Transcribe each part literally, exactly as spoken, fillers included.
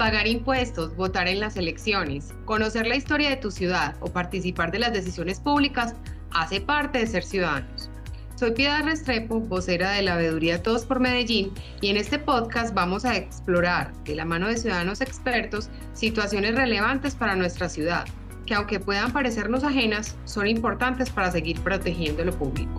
Pagar impuestos, votar en las elecciones, conocer la historia de tu ciudad o participar de las decisiones públicas hace parte de ser ciudadanos. Soy Piedad Restrepo, vocera de la Veeduría Todos por Medellín, y en este podcast vamos a explorar, de la mano de ciudadanos expertos, situaciones relevantes para nuestra ciudad, que aunque puedan parecernos ajenas, son importantes para seguir protegiendo lo público.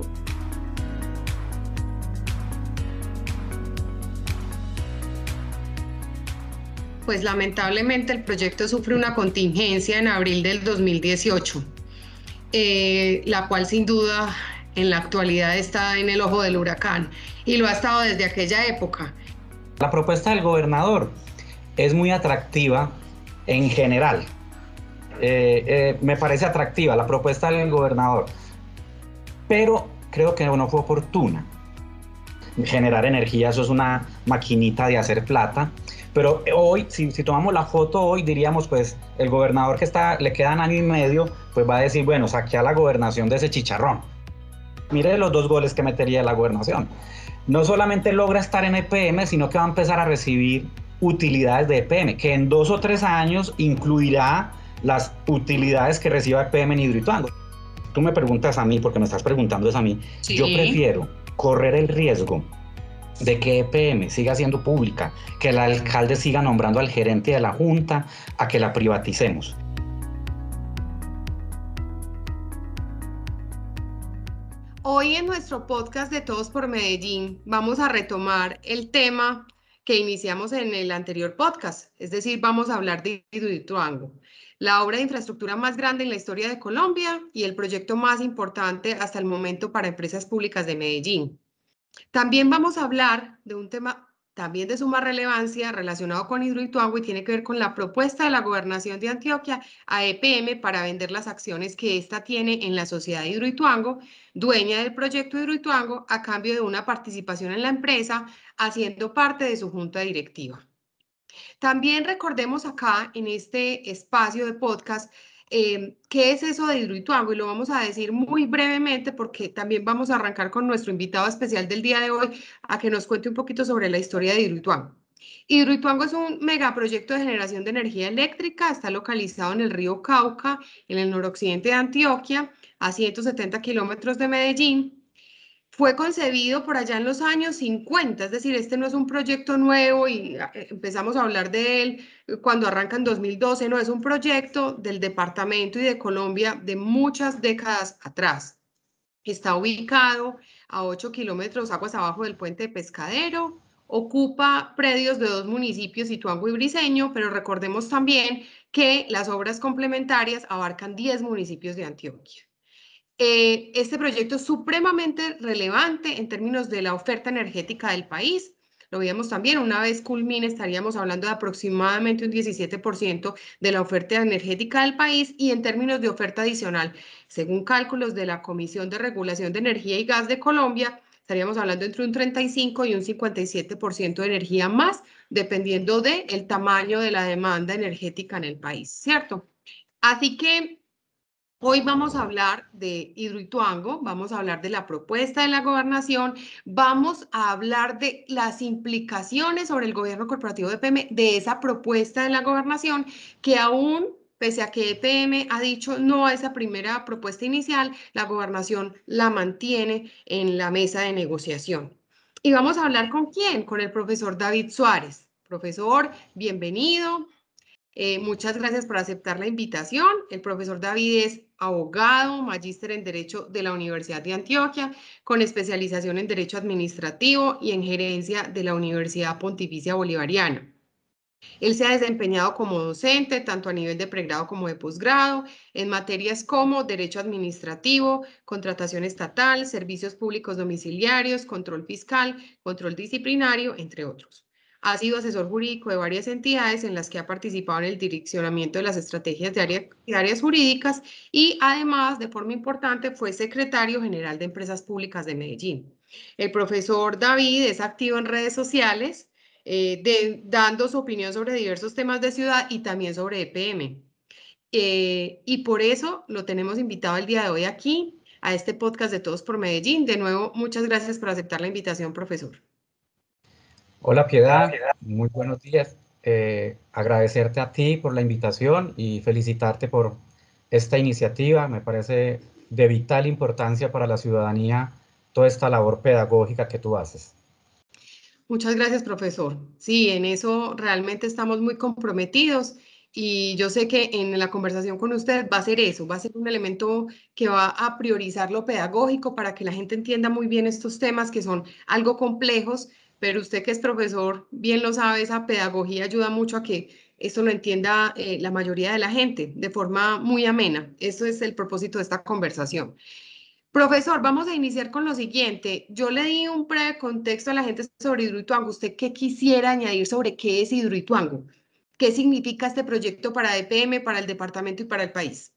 Pues lamentablemente el proyecto sufre una contingencia en abril del dos mil dieciocho, eh, la cual sin duda en la actualidad está en el ojo del huracán y lo ha estado desde aquella época. La propuesta del gobernador es muy atractiva en general. Eh, eh, me parece atractiva la propuesta del gobernador, pero creo que no fue oportuna. Generar energía, eso es una maquinita de hacer plata, pero hoy, si, si tomamos la foto hoy, diríamos, pues, el gobernador que está, le quedan año y medio, pues va a decir, bueno, saqué a la gobernación de ese chicharrón. Mire los dos goles que metería la gobernación. No solamente logra estar en E P M, sino que va a empezar a recibir utilidades de E P M, que en dos o tres años incluirá las utilidades que reciba E P M en Hidroituango. Tú me preguntas a mí, porque me estás preguntando eso a mí. Sí. Yo prefiero correr el riesgo de que E P M siga siendo pública, que el alcalde siga nombrando al gerente de la junta, a que la privaticemos. Hoy en nuestro podcast de Todos por Medellín vamos a retomar el tema que iniciamos en el anterior podcast, es decir, vamos a hablar de Hidroituango, la obra de infraestructura más grande en la historia de Colombia y el proyecto más importante hasta el momento para empresas públicas de Medellín. También vamos a hablar de un tema también de suma relevancia relacionado con Hidroituango y tiene que ver con la propuesta de la Gobernación de Antioquia a E P M para vender las acciones que ésta tiene en la sociedad Hidroituango, dueña del proyecto Hidroituango, a cambio de una participación en la empresa, haciendo parte de su junta directiva. También recordemos acá en este espacio de podcast Eh, ¿qué es eso de Hidroituango? Y lo vamos a decir muy brevemente porque también vamos a arrancar con nuestro invitado especial del día de hoy a que nos cuente un poquito sobre la historia de Hidroituango. Hidroituango es un megaproyecto de generación de energía eléctrica, está localizado en el río Cauca, en el noroccidente de Antioquia, a ciento setenta kilómetros de Medellín. Fue concebido por allá en los años cincuenta, es decir, este no es un proyecto nuevo y empezamos a hablar de él cuando arranca en dos mil doce, no, es un proyecto del departamento y de Colombia de muchas décadas atrás. Está ubicado a ocho kilómetros aguas abajo del puente de Pescadero, ocupa predios de dos municipios, Ituango y Briceño, pero recordemos también que las obras complementarias abarcan diez municipios de Antioquia. Eh, este proyecto es supremamente relevante en términos de la oferta energética del país. Lo vimos también, una vez culmine estaríamos hablando de aproximadamente un diecisiete por ciento de la oferta energética del país y en términos de oferta adicional, según cálculos de la Comisión de Regulación de Energía y Gas de Colombia, estaríamos hablando entre un treinta y cinco y un cincuenta y siete por ciento de energía más, dependiendo del tamaño de la demanda energética en el país, ¿cierto? Así que hoy vamos a hablar de Hidroituango, vamos a hablar de la propuesta de la gobernación, vamos a hablar de las implicaciones sobre el gobierno corporativo de E P M de esa propuesta de la gobernación que aún, pese a que E P M ha dicho no a esa primera propuesta inicial, la gobernación la mantiene en la mesa de negociación. Y vamos a hablar con quién, con el profesor David Suárez. Profesor, bienvenido. Eh, muchas gracias por aceptar la invitación. El profesor David es abogado, magíster en Derecho de la Universidad de Antioquia, con especialización en Derecho Administrativo y en Gerencia de la Universidad Pontificia Bolivariana. Él se ha desempeñado como docente, tanto a nivel de pregrado como de posgrado, en materias como Derecho Administrativo, Contratación Estatal, Servicios Públicos Domiciliarios, Control Fiscal, Control Disciplinario, entre otros. Ha sido asesor jurídico de varias entidades en las que ha participado en el direccionamiento de las estrategias de, área, de áreas jurídicas y además, de forma importante, fue secretario general de Empresas Públicas de Medellín. El profesor David es activo en redes sociales, eh, de, dando su opinión sobre diversos temas de ciudad y también sobre E P M. Eh, y por eso lo tenemos invitado el día de hoy aquí, a este podcast de Todos por Medellín. De nuevo, muchas gracias por aceptar la invitación, profesor. Hola Piedad, muy buenos días. eh, agradecerte a ti por la invitación y felicitarte por esta iniciativa. Me parece de vital importancia para la ciudadanía toda esta labor pedagógica que tú haces. Muchas gracias, profesor. Sí, en eso realmente estamos muy comprometidos y yo sé que en la conversación con usted va a ser eso, va a ser un elemento que va a priorizar lo pedagógico para que la gente entienda muy bien estos temas que son algo complejos, pero usted que es profesor bien lo sabe, esa pedagogía ayuda mucho a que esto lo entienda eh, la mayoría de la gente de forma muy amena. Eso es el propósito de esta conversación. Profesor, vamos a iniciar con lo siguiente. Yo le di un breve contexto a la gente sobre Hidroituango. ¿Usted qué quisiera añadir sobre qué es Hidroituango? ¿Qué significa este proyecto para E P M, para el departamento y para el país?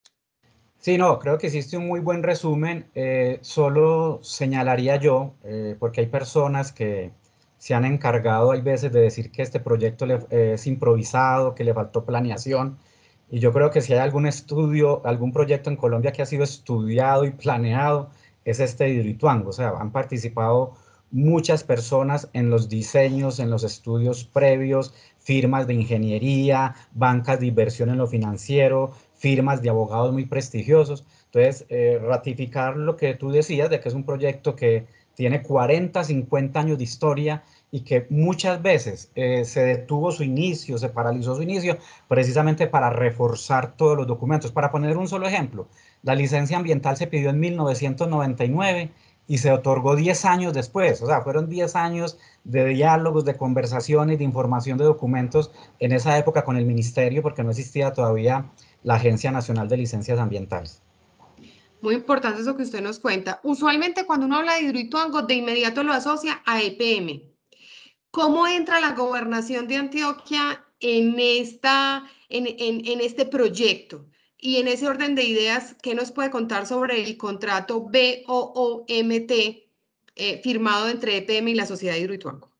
Sí, no, creo que hiciste un muy buen resumen. Eh, solo señalaría yo, eh, porque hay personas que se han encargado, hay veces, de decir que este proyecto le- eh, es improvisado, que le faltó planeación. Y yo creo que si hay algún estudio, algún proyecto en Colombia que ha sido estudiado y planeado, es este de Hidroituango. O sea, han participado muchas personas en los diseños, en los estudios previos, firmas de ingeniería, bancas de inversión en lo financiero, firmas de abogados muy prestigiosos. Entonces, eh, ratificar lo que tú decías de que es un proyecto que tiene cuarenta, cincuenta años de historia y que muchas veces eh, se detuvo su inicio, se paralizó su inicio, precisamente para reforzar todos los documentos. Para poner un solo ejemplo, la licencia ambiental se pidió en mil novecientos noventa y nueve y se otorgó diez años después. O sea, fueron diez años de diálogos, de conversaciones, de información de documentos en esa época con el ministerio, porque no existía todavía la Agencia Nacional de Licencias Ambientales. Muy importante eso que usted nos cuenta. Usualmente cuando uno habla de Hidroituango, de inmediato lo asocia a E P M. ¿Cómo entra la gobernación de Antioquia en, esta, en, en, en este proyecto? Y en ese orden de ideas, ¿qué nos puede contar sobre el contrato B O O M T eh, firmado entre E P M y la Sociedad de Hidroituango?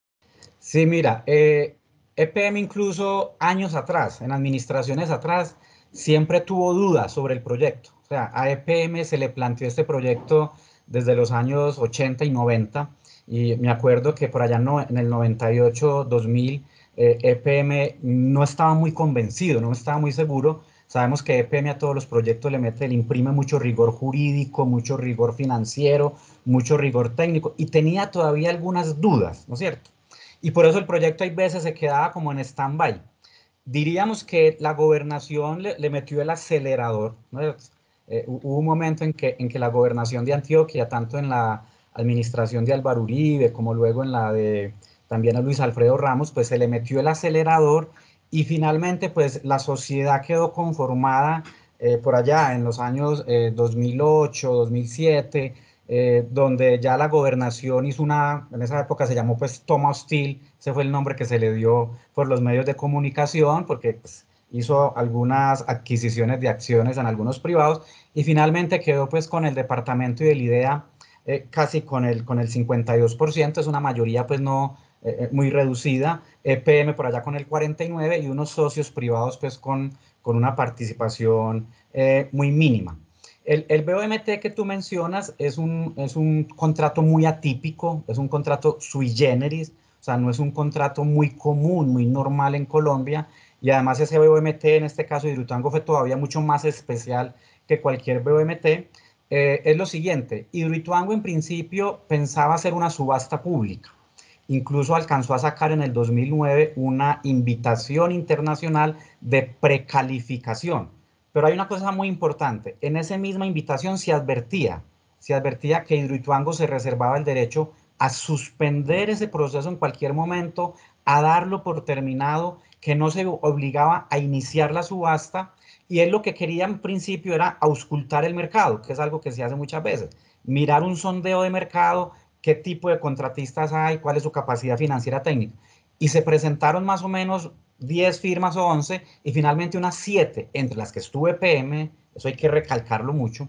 Sí, mira, eh, E P M incluso años atrás, en administraciones atrás, siempre tuvo dudas sobre el proyecto. O sea, a E P M se le planteó este proyecto desde los años ochenta y noventa y me acuerdo que por allá no, en el noventa y ocho, dos mil, eh, E P M no estaba muy convencido, no estaba muy seguro. Sabemos que E P M a todos los proyectos le mete, le imprime mucho rigor jurídico, mucho rigor financiero, mucho rigor técnico y tenía todavía algunas dudas, ¿no es cierto? Y por eso el proyecto hay veces se quedaba como en stand-by. Diríamos que la gobernación le, le metió el acelerador, ¿no? Eh, hubo un momento en que, en que la gobernación de Antioquia, tanto en la administración de Álvaro Uribe como luego en la de también a Luis Alfredo Ramos, pues se le metió el acelerador y finalmente pues la sociedad quedó conformada eh, por allá en los años eh, dos mil ocho, dos mil siete, eh, donde ya la gobernación hizo una, en esa época se llamó pues toma hostil, ese fue el nombre que se le dio por los medios de comunicación, porque pues, hizo algunas adquisiciones de acciones en algunos privados y finalmente quedó pues con el departamento y el IDEA eh, casi con el, con el cincuenta y dos por ciento, es una mayoría pues no eh, muy reducida, E P M por allá con el cuarenta y nueve por ciento y unos socios privados pues con, con una participación eh, muy mínima. El, el B O M T que tú mencionas es un, es un contrato muy atípico, es un contrato sui generis, o sea, no es un contrato muy común, muy normal en Colombia, y además ese B O M T, en este caso Hidroituango, fue todavía mucho más especial que cualquier B O M T. Eh, es lo siguiente, Hidroituango en principio pensaba hacer una subasta pública, incluso alcanzó a sacar en el dos mil nueve una invitación internacional de precalificación. Pero hay una cosa muy importante, en esa misma invitación se advertía, se advertía que Hidroituango se reservaba el derecho a suspender ese proceso en cualquier momento, a darlo por terminado, que no se obligaba a iniciar la subasta, y él lo que quería en principio era auscultar el mercado, que es algo que se hace muchas veces, mirar un sondeo de mercado, qué tipo de contratistas hay, cuál es su capacidad financiera técnica. Y se presentaron más o menos diez firmas o once y finalmente unas siete, entre las que estuve P M, eso hay que recalcarlo mucho,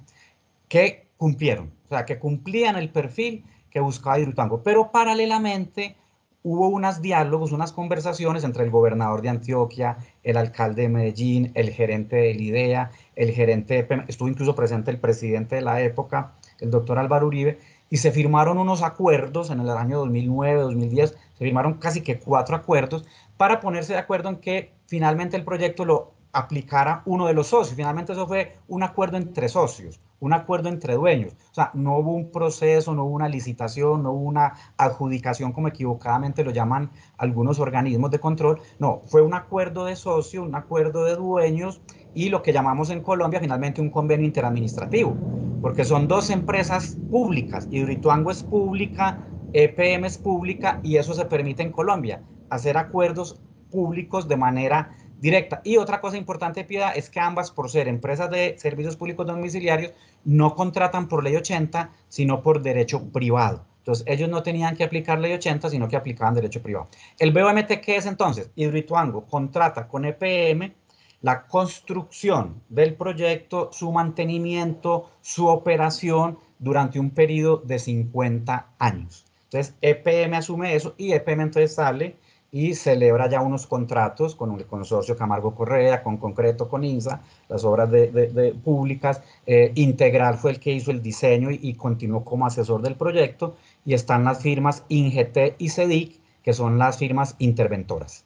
que cumplieron, o sea, que cumplían el perfil que buscaba Hidroituango. Pero paralelamente hubo unos diálogos, unas conversaciones entre el gobernador de Antioquia, el alcalde de Medellín, el gerente del IDEA, el gerente de P M, estuvo incluso presente el presidente de la época, el doctor Álvaro Uribe, y se firmaron unos acuerdos en el año dos mil nueve, dos mil diez, se firmaron casi que cuatro acuerdos para ponerse de acuerdo en que finalmente el proyecto lo aplicara uno de los socios. Finalmente eso fue un acuerdo entre socios, un acuerdo entre dueños. O sea, no hubo un proceso, no hubo una licitación, no hubo una adjudicación como equivocadamente lo llaman algunos organismos de control. No, fue un acuerdo de socios, un acuerdo de dueños y lo que llamamos en Colombia finalmente un convenio interadministrativo, porque son dos empresas públicas, Hidroituango es pública, E P M es pública y eso se permite en Colombia, hacer acuerdos públicos de manera directa. Y otra cosa importante, Piedad, es que ambas, por ser empresas de servicios públicos domiciliarios, no contratan por ley ochenta, sino por derecho privado. Entonces, ellos no tenían que aplicar ley ochenta, sino que aplicaban derecho privado. ¿El B O M T qué es entonces? Hidroituango contrata con E P M la construcción del proyecto, su mantenimiento, su operación durante un periodo de cincuenta años. Entonces, E P M asume eso y E P M entonces sale y celebra ya unos contratos con el consorcio Camargo Correa, con Concreto, con INSA, las obras de, de, de públicas. Eh, Integral fue el que hizo el diseño y, y continuó como asesor del proyecto, y están las firmas INGT y CEDIC, que son las firmas interventoras.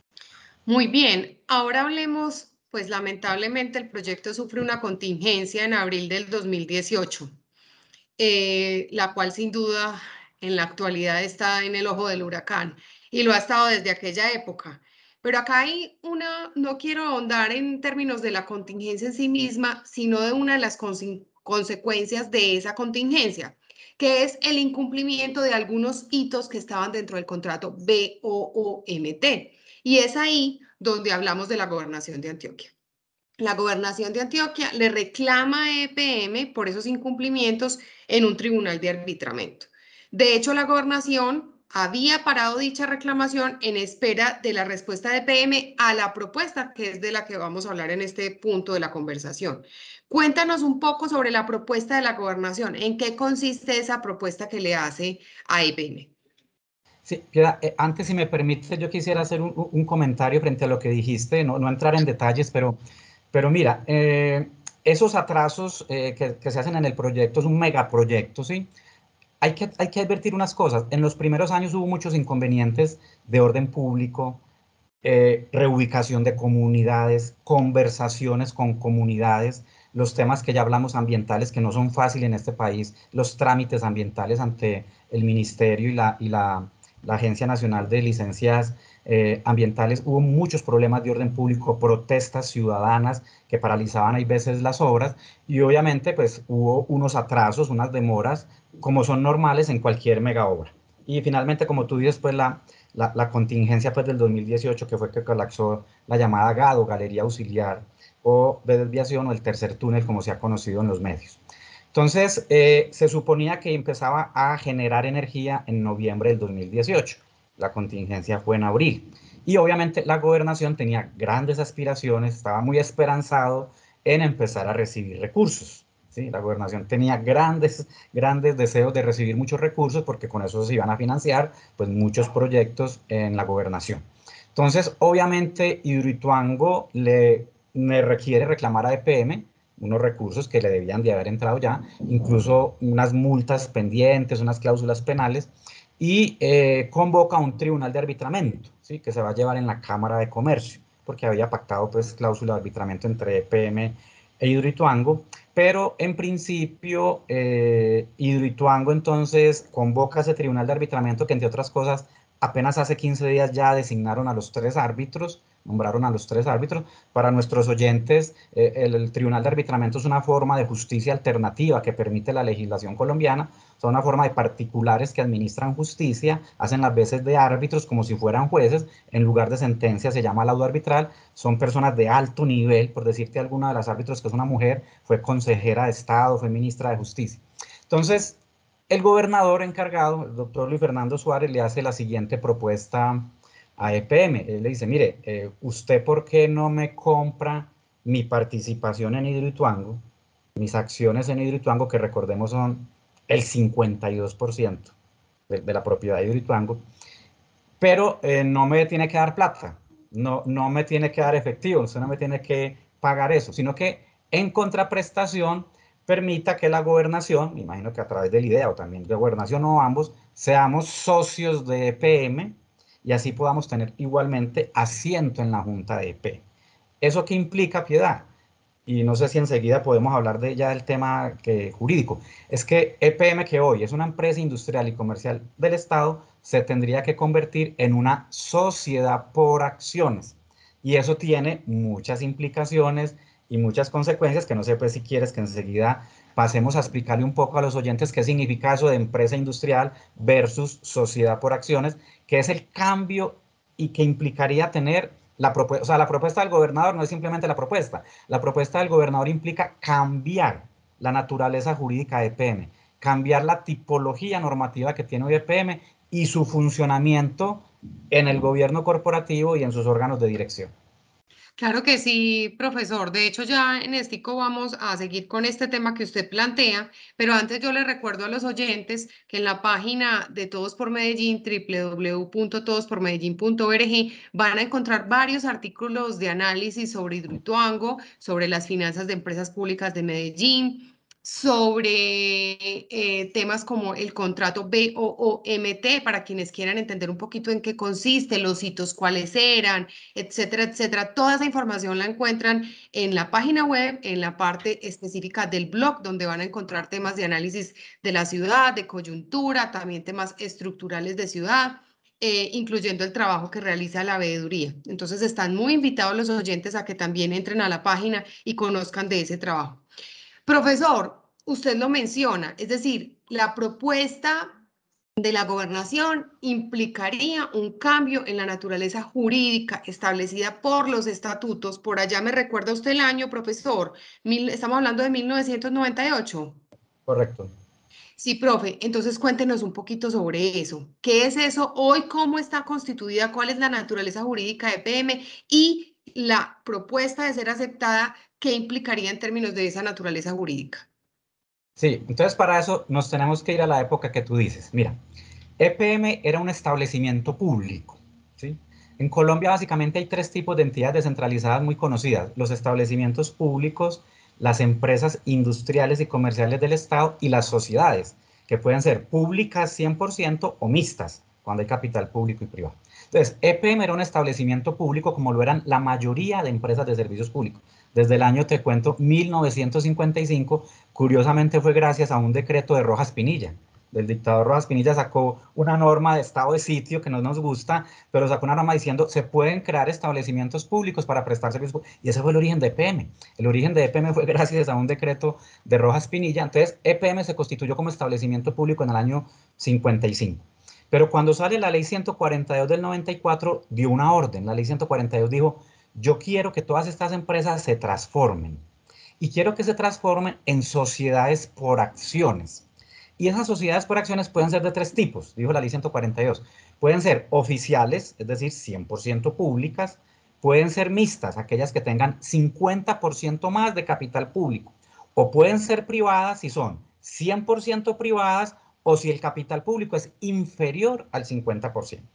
Muy bien, ahora hablemos, pues lamentablemente el proyecto sufre una contingencia en abril del dos mil dieciocho, eh, la cual sin duda en la actualidad está en el ojo del huracán y lo ha estado desde aquella época. Pero acá hay una, no quiero ahondar en términos de la contingencia en sí misma, sino de una de las conse consecuencias de esa contingencia, que es el incumplimiento de algunos hitos que estaban dentro del contrato B O O M T. Y es ahí donde hablamos de la gobernación de Antioquia. La gobernación de Antioquia le reclama a E P M por esos incumplimientos en un tribunal de arbitramiento. De hecho, la gobernación había parado dicha reclamación en espera de la respuesta de E P M a la propuesta, que es de la que vamos a hablar en este punto de la conversación. Cuéntanos un poco sobre la propuesta de la gobernación. ¿En qué consiste esa propuesta que le hace a E P M? Sí, Piedad, eh, antes, si me permite, yo quisiera hacer un, un comentario frente a lo que dijiste, no, no entrar en detalles, pero, pero mira, eh, esos atrasos eh, que, que, se hacen en el proyecto es un megaproyecto, ¿sí? Hay que, hay que advertir unas cosas. En los primeros años hubo muchos inconvenientes de orden público, eh, reubicación de comunidades, conversaciones con comunidades, los temas que ya hablamos ambientales que no son fáciles en este país, los trámites ambientales ante el ministerio y la, y la, la Agencia Nacional de Licencias eh, Ambientales. Hubo muchos problemas de orden público, protestas ciudadanas que paralizaban a veces las obras, y obviamente pues hubo unos atrasos, unas demoras, como son normales en cualquier mega obra. Y finalmente, como tú dices, pues la, la, la contingencia pues, del dos mil dieciocho, que fue que colapsó la llamada GADO, Galería Auxiliar o de Desviación, o el tercer túnel, como se ha conocido en los medios. Entonces, eh, se suponía que empezaba a generar energía en noviembre del dos mil dieciocho. La contingencia fue en abril. Y obviamente la gobernación tenía grandes aspiraciones, estaba muy esperanzado en empezar a recibir recursos. ¿Sí? La gobernación tenía grandes, grandes deseos de recibir muchos recursos, porque con eso se iban a financiar pues, muchos proyectos en la gobernación. Entonces, obviamente, Hidroituango le, le requiere reclamar a E P M unos recursos que le debían de haber entrado ya, incluso unas multas pendientes, unas cláusulas penales, y eh, convoca a un tribunal de arbitramiento, ¿sí? Que se va a llevar en la Cámara de Comercio, porque había pactado pues cláusula de arbitramiento entre E P M e Hidroituango, pero en principio eh, Hidroituango entonces convoca a ese tribunal de arbitramiento, que entre otras cosas apenas hace quince días ya designaron a los tres árbitros, nombraron a los tres árbitros. Para nuestros oyentes, eh, el, el Tribunal de Arbitramiento es una forma de justicia alternativa que permite la legislación colombiana, son una forma de particulares que administran justicia, hacen las veces de árbitros como si fueran jueces, en lugar de sentencia se llama laudo arbitral, son personas de alto nivel, por decirte alguna de las árbitros que es una mujer, fue consejera de Estado, fue ministra de Justicia. Entonces, el gobernador encargado, el doctor Luis Fernando Suárez, le hace la siguiente propuesta a E P M. Él le dice, mire, eh, ¿usted por qué no me compra mi participación en Hidroituango, mis acciones en Hidroituango, que recordemos son el cincuenta y dos por ciento de, de la propiedad de Hidroituango, pero eh, no me tiene que dar plata, no, no me tiene que dar efectivo, usted no me tiene que pagar eso, sino que en contraprestación permita que la gobernación, me imagino que a través del IDEA o también de gobernación o ambos, seamos socios de E P M y así podamos tener igualmente asiento en la Junta de E P M. ¿Eso qué implica, Piedad? Y no sé si enseguida podemos hablar de ya del tema que, jurídico. Es que E P M, que hoy es una empresa industrial y comercial del Estado, se tendría que convertir en una sociedad por acciones. Y eso tiene muchas implicaciones y muchas consecuencias que no sé pues si quieres que enseguida pasemos a explicarle un poco a los oyentes qué significa eso de empresa industrial versus sociedad por acciones, que es el cambio y que implicaría tener la propuesta. O sea, la propuesta del gobernador no es simplemente la propuesta. La propuesta del gobernador implica cambiar la naturaleza jurídica de E P M, cambiar la tipología normativa que tiene hoy E P M y su funcionamiento en el gobierno corporativo y en sus órganos de dirección. Claro que sí, profesor. De hecho, ya en Estico vamos a seguir con este tema que usted plantea, pero antes yo le recuerdo a los oyentes que en la página de Todos por Medellín, w w w punto todos por medellín punto org, van a encontrar varios artículos de análisis sobre Hidroituango, sobre las finanzas de empresas públicas de Medellín, sobre eh, temas como el contrato B O O M T, para quienes quieran entender un poquito en qué consiste, los hitos cuáles eran, etcétera, etcétera. Toda esa información la encuentran en la página web, en la parte específica del blog, donde van a encontrar temas de análisis de la ciudad, de coyuntura, también temas estructurales de ciudad, eh, incluyendo el trabajo que realiza la veeduría. Entonces están muy invitados los oyentes a que también entren a la página y conozcan de ese trabajo. Profesor, usted lo menciona, es decir, la propuesta de la gobernación implicaría un cambio en la naturaleza jurídica establecida por los estatutos. Por allá me recuerda usted el año, profesor. Mil, estamos hablando de mil novecientos noventa y ocho. Correcto. Sí, profe, entonces cuéntenos un poquito sobre eso. ¿Qué es eso hoy? ¿Cómo está constituida? ¿Cuál es la naturaleza jurídica de E P M? Y la propuesta de ser aceptada, ¿qué implicaría en términos de esa naturaleza jurídica? Sí, entonces para eso nos tenemos que ir a la época que tú dices. Mira, E P M era un establecimiento público, ¿sí? En Colombia básicamente hay tres tipos de entidades descentralizadas muy conocidas: los establecimientos públicos, las empresas industriales y comerciales del Estado y las sociedades, que pueden ser públicas cien por ciento o mixtas, cuando hay capital público y privado. Entonces, E P M era un establecimiento público como lo eran la mayoría de empresas de servicios públicos. Desde el año, te cuento, mil novecientos cincuenta y cinco, curiosamente fue gracias a un decreto de Rojas Pinilla, del dictador Rojas Pinilla. Sacó una norma de estado de sitio que no nos gusta, pero sacó una norma diciendo se pueden crear establecimientos públicos para prestar servicios, y ese fue el origen de E P M. El origen de E P M fue gracias a un decreto de Rojas Pinilla. Entonces E P M se constituyó como establecimiento público en el año cincuenta y cinco. Pero cuando sale la ley ciento cuarenta y dos del noventa y cuatro, dio una orden. La ley ciento cuarenta y dos dijo: yo quiero que todas estas empresas se transformen, y quiero que se transformen en sociedades por acciones. Y esas sociedades por acciones pueden ser de tres tipos, dijo la ley ciento cuarenta y dos. Pueden ser oficiales, es decir, cien por ciento públicas. Pueden ser mixtas, aquellas que tengan cincuenta por ciento más de capital público. O pueden ser privadas, si son cien por ciento privadas o si el capital público es inferior al cincuenta por ciento.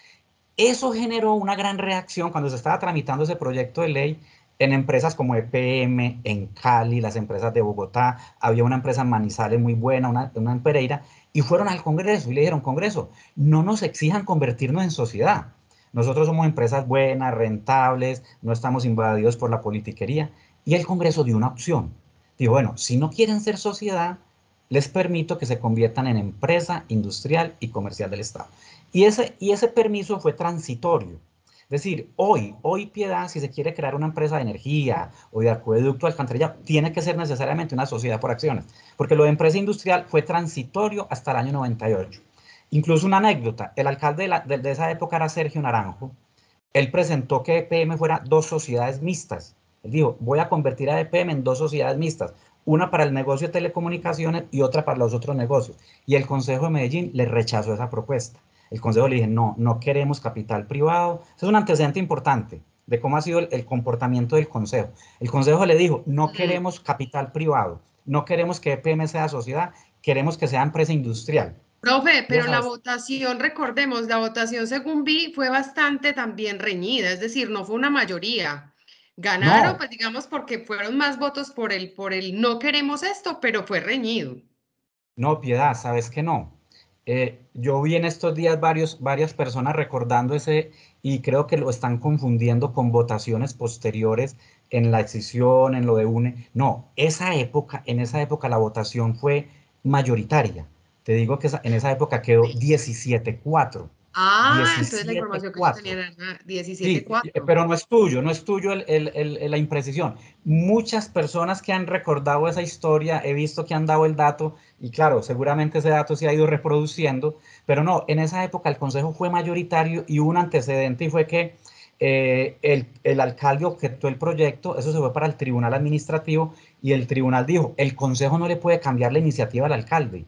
Eso generó una gran reacción cuando se estaba tramitando ese proyecto de ley en empresas como E P M, en Cali, las empresas de Bogotá. Había una empresa en Manizales muy buena, una, una en Pereira, y fueron al Congreso y le dijeron: Congreso, no nos exijan convertirnos en sociedad. Nosotros somos empresas buenas, rentables, no estamos invadidos por la politiquería. Y el Congreso dio una opción. Dijo: bueno, si no quieren ser sociedad, les permito que se conviertan en empresa industrial y comercial del Estado. Y ese, y ese permiso fue transitorio. Es decir, hoy, hoy Piedad, si se quiere crear una empresa de energía o de acueducto, alcantarilla, tiene que ser necesariamente una sociedad por acciones, porque lo de empresa industrial fue transitorio hasta el año noventa y ocho. Incluso una anécdota: el alcalde de, la, de, de esa época era Sergio Naranjo. Él presentó que E P M fuera dos sociedades mixtas. Él dijo: voy a convertir a E P M en dos sociedades mixtas, una para el negocio de telecomunicaciones y otra para los otros negocios. Y el Consejo de Medellín le rechazó esa propuesta. El Consejo le dije: no, no queremos capital privado. Eso es un antecedente importante de cómo ha sido el, el comportamiento del Consejo. El Consejo le dijo: no queremos capital privado, no queremos que E P M sea sociedad, queremos que sea empresa industrial. Profe, Ya pero la sabes. votación, recordemos, la votación según vi fue bastante también reñida, es decir, no fue una mayoría. Ganaron, No, pues digamos, porque fueron más votos por el, por el no queremos esto, pero fue reñido. no, Piedad, sabes que no. Eh, yo vi en estos días varios, varias personas recordando ese y creo que lo están confundiendo con votaciones posteriores en la decisión, en lo de UNE. No, esa época, en esa época la votación fue mayoritaria. Te digo que esa- en esa época quedó Sí. diecisiete cuatro. Ah, entonces la diecisiete información que yo tenía cuatro. era diecisiete Sí, cuatro. pero no es tuyo, no es tuyo el, el, el, la imprecisión. Muchas personas que han recordado esa historia, he visto que han dado el dato, y claro, seguramente ese dato se ha ido reproduciendo, pero no, en esa época el Consejo fue mayoritario y hubo un antecedente y fue que eh, el, el alcalde objetó el proyecto, eso se fue para el Tribunal Administrativo y el tribunal dijo, el Consejo no le puede cambiar la iniciativa al alcalde,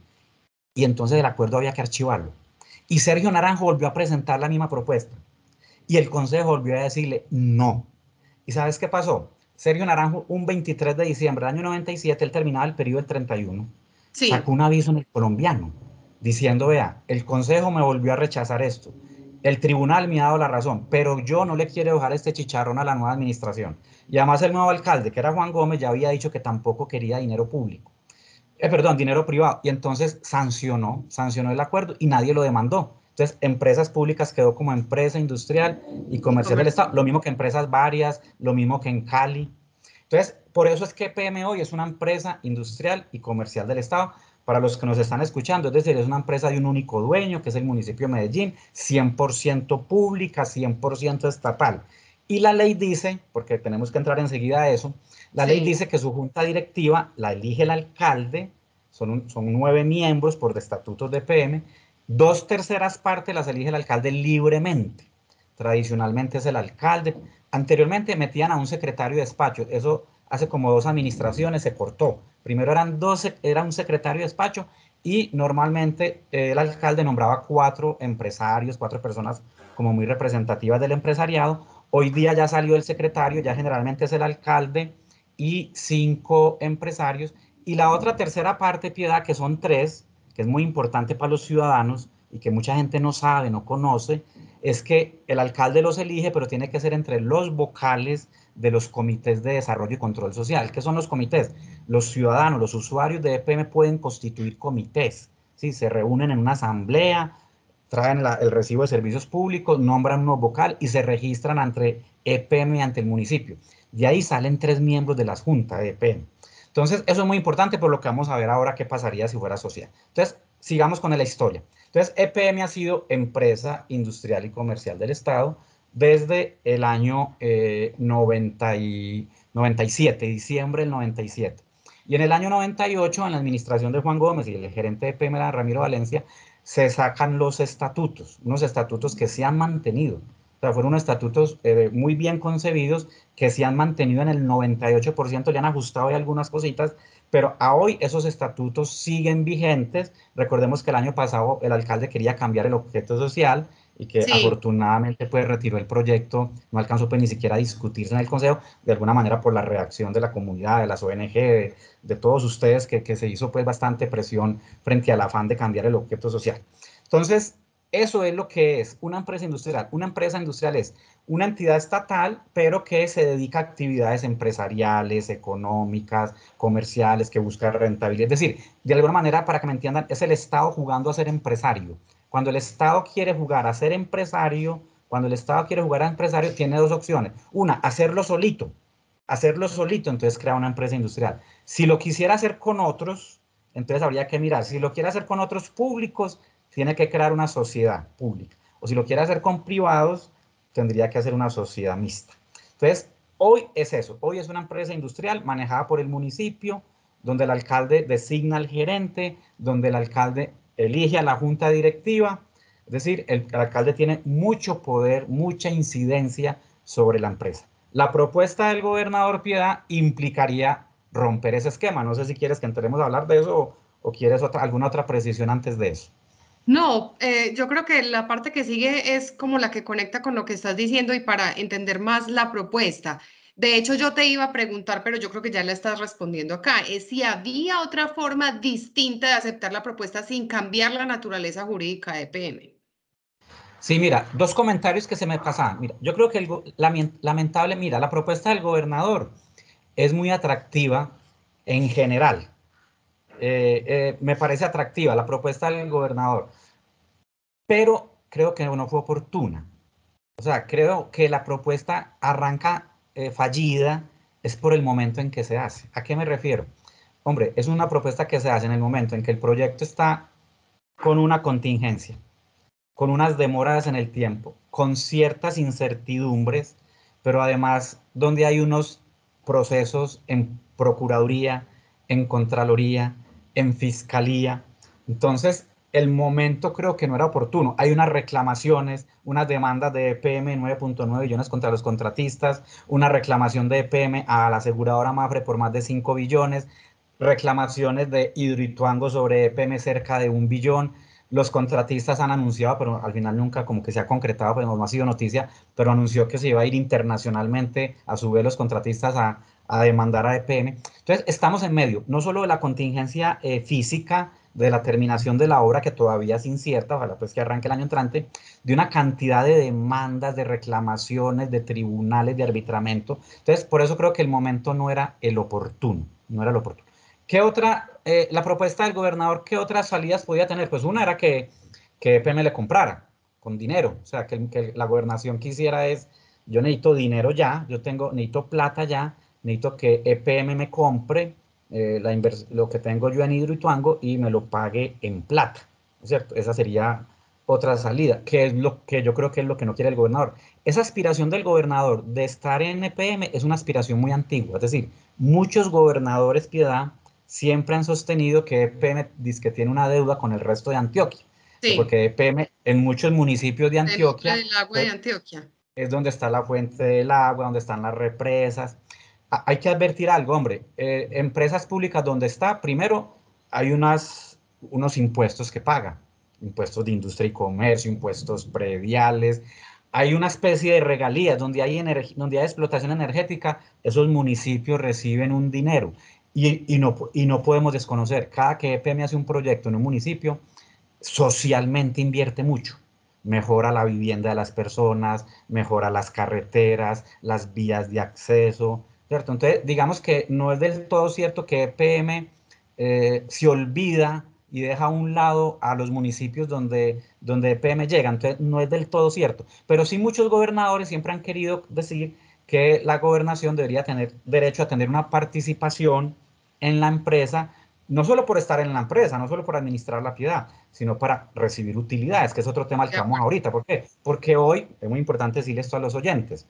y entonces el acuerdo había que archivarlo. Y Sergio Naranjo volvió a presentar la misma propuesta. Y el Consejo volvió a decirle no. ¿Y sabes qué pasó? Sergio Naranjo, un veintitrés de diciembre del año noventa y siete, él terminaba el periodo del treinta y uno, sacó Sí, un aviso en el colombiano diciendo, vea, el Consejo me volvió a rechazar esto. El tribunal me ha dado la razón, pero yo no le quiero dejar este chicharrón a la nueva administración. Y además el nuevo alcalde, que era Juan Gómez, ya había dicho que tampoco quería dinero público. Eh, perdón, dinero privado. Y entonces sancionó, sancionó el acuerdo y nadie lo demandó. Entonces, empresas públicas quedó como empresa industrial y y comercial del comercio. Estado, lo mismo que empresas varias, lo mismo que en Cali. Entonces, por eso es que P M hoy es una empresa industrial y comercial del Estado, para los que nos están escuchando, es decir, es una empresa de un único dueño, que es el municipio de Medellín, cien por ciento pública, cien por ciento estatal. Y la ley dice, porque tenemos que entrar enseguida a eso, la ley Sí, dice que su junta directiva la elige el alcalde, son, un, son nueve miembros por estatutos de P M, dos terceras partes las elige el alcalde libremente. Tradicionalmente es el alcalde. Anteriormente metían a un secretario de despacho, eso hace como dos administraciones se cortó. Primero eran dos, era un secretario de despacho y normalmente eh, el alcalde nombraba cuatro empresarios, cuatro personas como muy representativas del empresariado. Hoy día ya salió el secretario, ya generalmente es el alcalde y cinco empresarios. Y la otra tercera parte, Piedad, que son tres, que es muy importante para los ciudadanos y que mucha gente no sabe, no conoce, es que el alcalde los elige, pero tiene que ser entre los vocales de los comités de desarrollo y control social. ¿Qué son los comités? Los ciudadanos, los usuarios de E P M pueden constituir comités, ¿sí? Se reúnen en una asamblea, traen la, el recibo de servicios públicos, nombran unos vocal y se registran ante E P M y ante el municipio. De ahí salen tres miembros de la junta de E P M. Entonces, eso es muy importante por lo que vamos a ver ahora qué pasaría si fuera social. Entonces, sigamos con la historia. Entonces, E P M ha sido empresa industrial y comercial del Estado desde el año eh, noventa y, noventa y siete, diciembre del noventa y siete. Y en el año noventa y ocho, en la administración de Juan Gómez y el gerente de E P M era Ramiro Valencia, se sacan los estatutos, unos estatutos que se han mantenido. O sea, fueron unos estatutos eh, muy bien concebidos que se han mantenido en el noventa y ocho por ciento, le han ajustado ahí algunas cositas, pero a hoy esos estatutos siguen vigentes. Recordemos que el año pasado el alcalde quería cambiar el objeto social y que sí. afortunadamente pues retiró el proyecto, no alcanzó pues ni siquiera a discutirse en el consejo, de alguna manera por la reacción de la comunidad, de las O N G, de, de todos ustedes, que, que se hizo pues bastante presión frente al afán de cambiar el objeto social. Entonces, eso es lo que es una empresa industrial. Una empresa industrial es una entidad estatal, pero que se dedica a actividades empresariales, económicas, comerciales, que busca rentabilidad. Es decir, de alguna manera, para que me entiendan, es el Estado jugando a ser empresario. Cuando el Estado quiere jugar a ser empresario, cuando el Estado quiere jugar a empresario, tiene dos opciones. Una, hacerlo solito. Hacerlo solito, entonces crea una empresa industrial. Si lo quisiera hacer con otros, entonces habría que mirar. Si lo quiere hacer con otros públicos, tiene que crear una sociedad pública. O si lo quiere hacer con privados, tendría que hacer una sociedad mixta. Entonces, hoy es eso. Hoy es una empresa industrial manejada por el municipio, donde el alcalde designa al gerente, donde el alcalde elige a la junta directiva. Es decir, el, el alcalde tiene mucho poder, mucha incidencia sobre la empresa. La propuesta del gobernador Piedad implicaría romper ese esquema. No sé si quieres que entremos a hablar de eso o, o quieres otra, alguna otra precisión antes de eso. No, eh, yo creo que la parte que sigue es como la que conecta con lo que estás diciendo y para entender más la propuesta. De hecho, yo te iba a preguntar, pero yo creo que ya la estás respondiendo acá, es si había otra forma distinta de aceptar la propuesta sin cambiar la naturaleza jurídica de P M. Sí, mira, dos comentarios que se me pasaban. Mira, yo creo que el, lamentable, mira, la propuesta del gobernador es muy atractiva en general. Eh, eh, me parece atractiva la propuesta del gobernador, pero creo que no fue oportuna. O sea, creo que la propuesta arranca eh, fallida es por el momento en que se hace. ¿A qué me refiero? Hombre, es una propuesta que se hace en el momento en que el proyecto está con una contingencia, con unas demoras en el tiempo, con ciertas incertidumbres, pero además donde hay unos procesos en Procuraduría, en Contraloría, en Fiscalía. Entonces, el momento creo que no era oportuno. Hay unas reclamaciones, unas demandas de E P M nueve punto nueve billones contra los contratistas, una reclamación de E P M a la aseguradora Mafre por más de cinco billones, reclamaciones de Hidroituango sobre E P M cerca de un billón. Los contratistas han anunciado, pero al final nunca como que se ha concretado, pues no ha sido noticia, pero anunció que se iba a ir internacionalmente a su vez los contratistas a, a demandar a E P M. Entonces, estamos en medio, no solo de la contingencia eh, física de la terminación de la obra, que todavía es incierta, ojalá pues que arranque el año entrante, de una cantidad de demandas, de reclamaciones, de tribunales, de arbitramiento. Entonces, por eso creo que el momento no era el oportuno, no era el oportuno. ¿Qué otra, eh, la propuesta del gobernador, qué otras salidas podía tener? Pues una era que, que E P M le comprara con dinero, o sea, que, que la gobernación quisiera es, yo necesito dinero ya, yo tengo, necesito plata ya, necesito que E P M me compre eh, la lo que tengo yo en Hidroituango y me lo pague en plata, ¿no es cierto? Esa sería otra salida, que es lo que yo creo que es lo que no quiere el gobernador. Esa aspiración del gobernador de estar en E P M es una aspiración muy antigua, es decir, muchos gobernadores, Piedad, siempre han sostenido que E P M dice que tiene una deuda con el resto de Antioquia, Sí, porque E P M en muchos municipios de el nombre Antioquia del agua de Antioquia. es donde está la fuente del agua, donde están las represas. Hay que advertir algo, hombre, eh, empresas públicas donde está, primero hay unas, unos impuestos que paga, impuestos de industria y comercio, impuestos prediales, hay una especie de regalías donde hay, donde hay explotación energética, esos municipios reciben un dinero y, y, no, y no podemos desconocer, cada que E P M hace un proyecto en un municipio, socialmente invierte mucho. Mejora la vivienda de las personas, mejora las carreteras, las vías de acceso, ¿cierto? Entonces, digamos que no es del todo cierto que E P M eh, se olvida y deja a un lado a los municipios donde, donde E P M llega. Entonces, no es del todo cierto. Pero sí muchos gobernadores siempre han querido decir que la gobernación debería tener derecho a tener una participación en la empresa, no solo por estar en la empresa, no solo por administrar la piedad, sino para recibir utilidades, que es otro tema al De que vamos acuerdo. ahorita. ¿Por qué? Porque hoy, es muy importante decirle esto a los oyentes,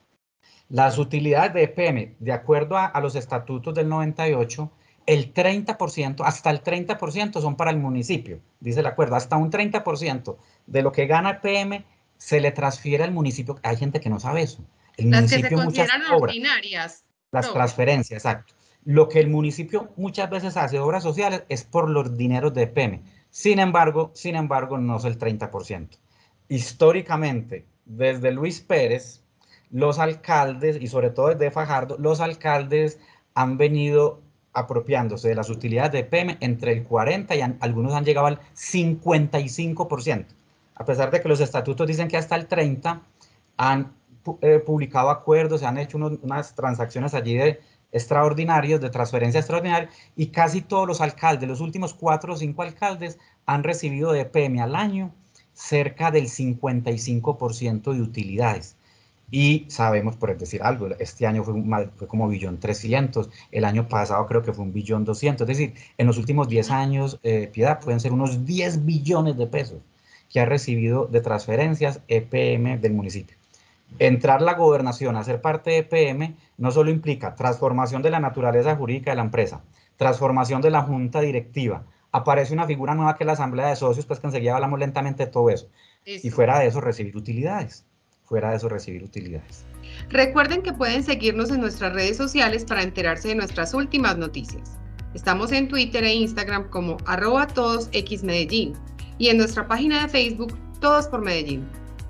las utilidades de E P M, de acuerdo a, a los estatutos del noventa y ocho, el treinta por ciento, hasta el treinta por ciento son para el municipio, dice el acuerdo, hasta un treinta por ciento de lo que gana E P M se le transfiere al municipio. Hay gente que no sabe eso. El Las que se municipio muchas consideran obras, ordinarias, las profe. transferencias, exacto. Lo que el municipio muchas veces hace, obras sociales, es por los dineros de E P M. Sin embargo, sin embargo, no es el treinta por ciento. Históricamente, desde Luis Pérez, los alcaldes, y sobre todo desde Fajardo, los alcaldes han venido apropiándose de las utilidades de E P M entre el cuarenta y han, algunos han llegado al cincuenta y cinco por ciento. A pesar de que los estatutos dicen que hasta el treinta por ciento, han eh, publicado acuerdos, se han hecho unos, unas transacciones allí de extraordinarios, de transferencia extraordinaria, y casi todos los alcaldes, los últimos cuatro o cinco alcaldes, han recibido de E P M al año cerca del cincuenta y cinco por ciento de utilidades. Y sabemos, por decir algo, este año fue, un, fue como billón trescientos, el año pasado creo que fue un billón doscientos, es decir, en los últimos diez años, eh, Piedad, pueden ser unos diez billones de pesos que ha recibido de transferencias E P M del municipio. Entrar la gobernación a ser parte de E P M no solo implica transformación de la naturaleza jurídica de la empresa, transformación de la junta directiva, aparece una figura nueva que es la asamblea de socios, pues que enseguida hablamos lentamente de todo eso, y Listo. fuera de eso recibir utilidades, fuera de eso recibir utilidades. Recuerden que pueden seguirnos en nuestras redes sociales para enterarse de nuestras últimas noticias. Estamos en Twitter e Instagram como arroba todos X Medellín y en nuestra página de Facebook Todos por Medellín.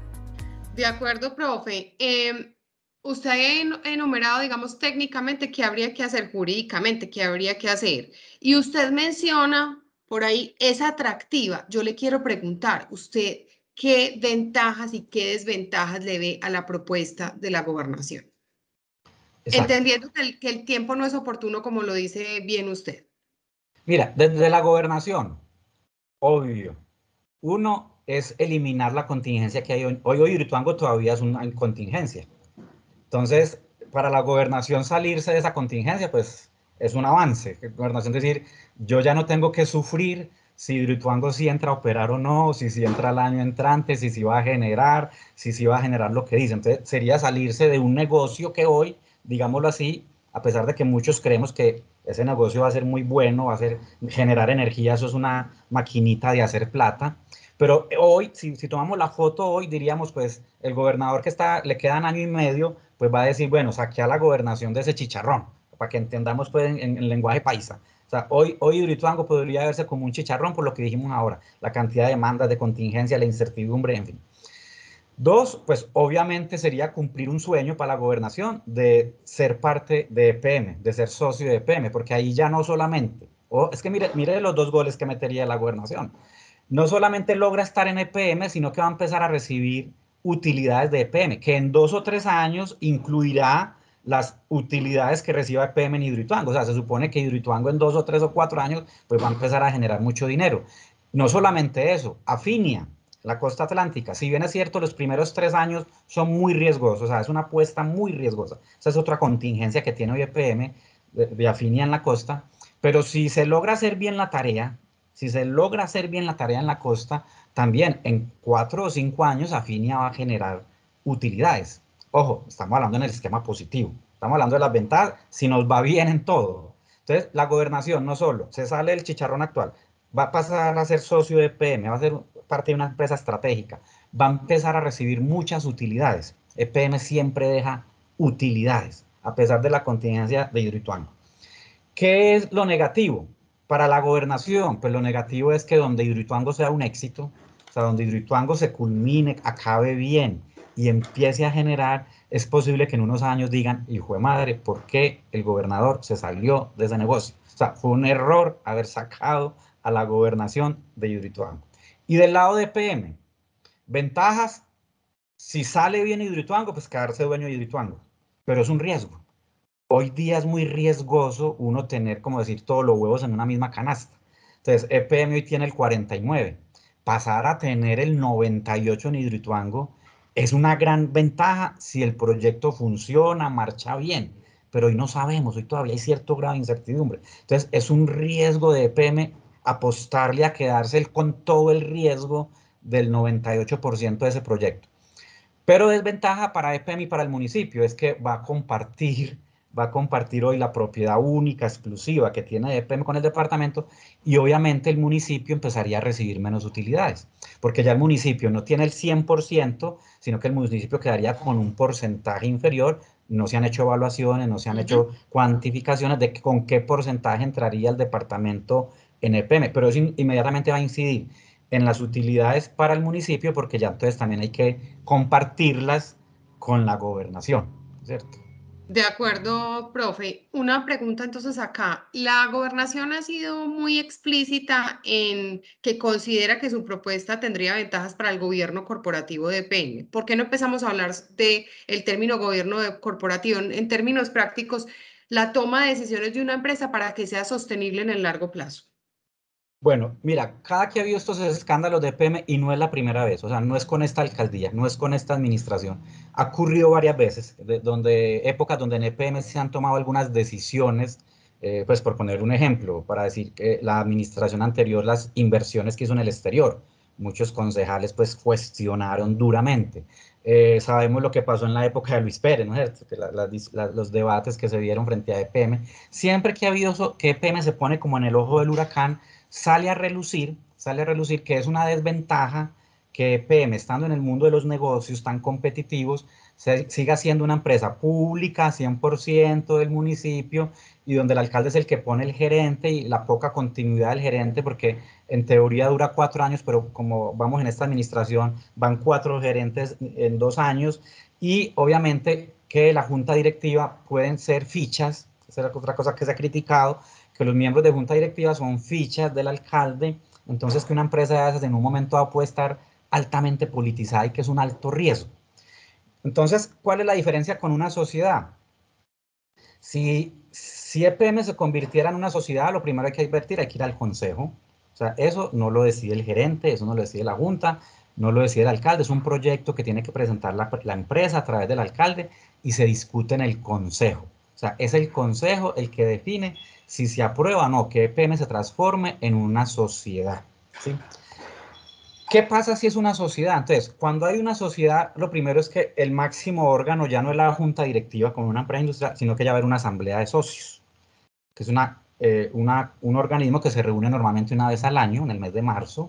De acuerdo, profe. Eh, usted ha enumerado, digamos, técnicamente qué habría que hacer, jurídicamente qué habría que hacer. Y usted menciona por ahí, es atractiva. Yo le quiero preguntar, ¿usted ¿qué ventajas y qué desventajas le ve a la propuesta de la gobernación? Exacto. Entendiendo que el, que el tiempo no es oportuno, como lo dice bien usted. Mira, desde la gobernación, obvio, uno es eliminar la contingencia que hay hoy. Hoy, hoy Hidroituango todavía es una contingencia. Entonces, para la gobernación salirse de esa contingencia, pues es un avance. La gobernación decir, yo ya no tengo que sufrir si Hidroituango sí entra a operar o no, si sí entra el año entrante, si sí va a generar, si sí va a generar lo que dice. Entonces, sería salirse de un negocio que hoy, digámoslo así, a pesar de que muchos creemos que ese negocio va a ser muy bueno, va a ser generar energía, eso es una maquinita de hacer plata. Pero hoy, si, si tomamos la foto hoy, diríamos, pues, el gobernador que está, le quedan año y medio, pues va a decir, bueno, saqué a la gobernación de ese chicharrón, para que entendamos pues en, en, en lenguaje paisa. O sea, hoy, hoy Hidroituango podría verse como un chicharrón por lo que dijimos ahora, la cantidad de demandas, de contingencia, la incertidumbre, en fin. Dos, pues obviamente sería cumplir un sueño para la gobernación de ser parte de E P M, de ser socio de E P M, porque ahí ya no solamente, oh, es que mire, mire los dos goles que metería la gobernación. No solamente logra estar en E P M, sino que va a empezar a recibir utilidades de E P M, que en dos o tres años incluirá las utilidades que reciba E P M en Hidroituango. O sea, se supone que Hidroituango en dos o tres o cuatro años pues va a empezar a generar mucho dinero. No solamente eso, Afinia, la costa atlántica, si bien es cierto, los primeros tres años son muy riesgosos, o sea, es una apuesta muy riesgosa. Esa es otra contingencia que tiene hoy E P M de, de Afinia en la costa, pero si se logra hacer bien la tarea, si se logra hacer bien la tarea en la costa, también en cuatro o cinco años Afinia va a generar utilidades. Ojo, estamos hablando en el esquema positivo, estamos hablando de las ventajas, si nos va bien en todo. Entonces, la gobernación no solo se sale del chicharrón actual, va a pasar a ser socio de E P M, va a ser parte de una empresa estratégica, va a empezar a recibir muchas utilidades. E P M siempre deja utilidades, a pesar de la contingencia de Hidroituango. ¿Qué es lo negativo? Para la gobernación, pues lo negativo es que donde Hidroituango sea un éxito, o sea, donde Hidroituango se culmine, acabe bien y empiece a generar, es posible que en unos años digan, hijo de madre, ¿por qué el gobernador se salió de ese negocio? O sea, fue un error haber sacado a la gobernación de Hidroituango. Y del lado de E P M, ventajas, si sale bien Hidroituango, pues quedarse dueño de Hidroituango, pero es un riesgo. Hoy día es muy riesgoso uno tener, como decir, todos los huevos en una misma canasta. Entonces, E P M hoy tiene el cuarenta y nueve. Pasar a tener el noventa y ocho en Hidroituango es una gran ventaja si el proyecto funciona, marcha bien. Pero hoy no sabemos, hoy todavía hay cierto grado de incertidumbre. Entonces, es un riesgo de E P M apostarle a quedarse con todo el riesgo del noventa y ocho por ciento de ese proyecto. Pero desventaja para E P M y para el municipio es que va a compartir, va a compartir hoy la propiedad única, exclusiva que tiene E P M con el departamento y obviamente el municipio empezaría a recibir menos utilidades, porque ya el municipio no tiene el cien por ciento, sino que el municipio quedaría con un porcentaje inferior. No se han hecho evaluaciones, no se han uh-huh. hecho cuantificaciones de con qué porcentaje entraría el departamento en E P M, pero eso inmediatamente va a incidir en las utilidades para el municipio, porque ya entonces también hay que compartirlas con la gobernación, ¿cierto? De acuerdo, profe. Una pregunta entonces acá. La gobernación ha sido muy explícita en que considera que su propuesta tendría ventajas para el gobierno corporativo de E P M. ¿Por qué no empezamos a hablar del término gobierno corporativo? En términos prácticos, la toma de decisiones de una empresa para que sea sostenible en el largo plazo. Bueno, mira, cada que ha habido estos escándalos de E P M, y no es la primera vez, o sea, no es con esta alcaldía, no es con esta administración, ha ocurrido varias veces, de, donde épocas donde en E P M se han tomado algunas decisiones, eh, pues por poner un ejemplo, para decir que la administración anterior, las inversiones que hizo en el exterior, muchos concejales pues cuestionaron duramente. Eh, sabemos lo que pasó en la época de Luis Pérez, ¿no es cierto? Que la, la, la, los debates que se dieron frente a E P M, siempre que ha habido eso, que E P M se pone como en el ojo del huracán, sale a relucir, sale a relucir que es una desventaja que E P M, estando en el mundo de los negocios tan competitivos, se, siga siendo una empresa pública, cien por ciento del municipio, y donde el alcalde es el que pone el gerente y la poca continuidad del gerente, porque en teoría dura cuatro años, pero como vamos en esta administración, van cuatro gerentes en dos años, y obviamente que la junta directiva pueden ser fichas, esa es otra cosa que se ha criticado, que los miembros de junta directiva son fichas del alcalde, entonces que una empresa de esas en un momento dado puede estar altamente politizada y que es un alto riesgo. Entonces, ¿cuál es la diferencia con una sociedad? Si, si E P M se convirtiera en una sociedad, lo primero hay que advertir, hay que ir al consejo. O sea, eso no lo decide el gerente, eso no lo decide la junta, no lo decide el alcalde, es un proyecto que tiene que presentar la, la empresa a través del alcalde y se discute en el consejo. O sea, es el consejo el que define si se aprueba o no que E P M se transforme en una sociedad, ¿sí? ¿Qué pasa si es una sociedad? Entonces, cuando hay una sociedad, lo primero es que el máximo órgano ya no es la junta directiva como una empresa industrial, sino que ya va a haber una asamblea de socios, que es una, eh, una, un organismo que se reúne normalmente una vez al año, en el mes de marzo,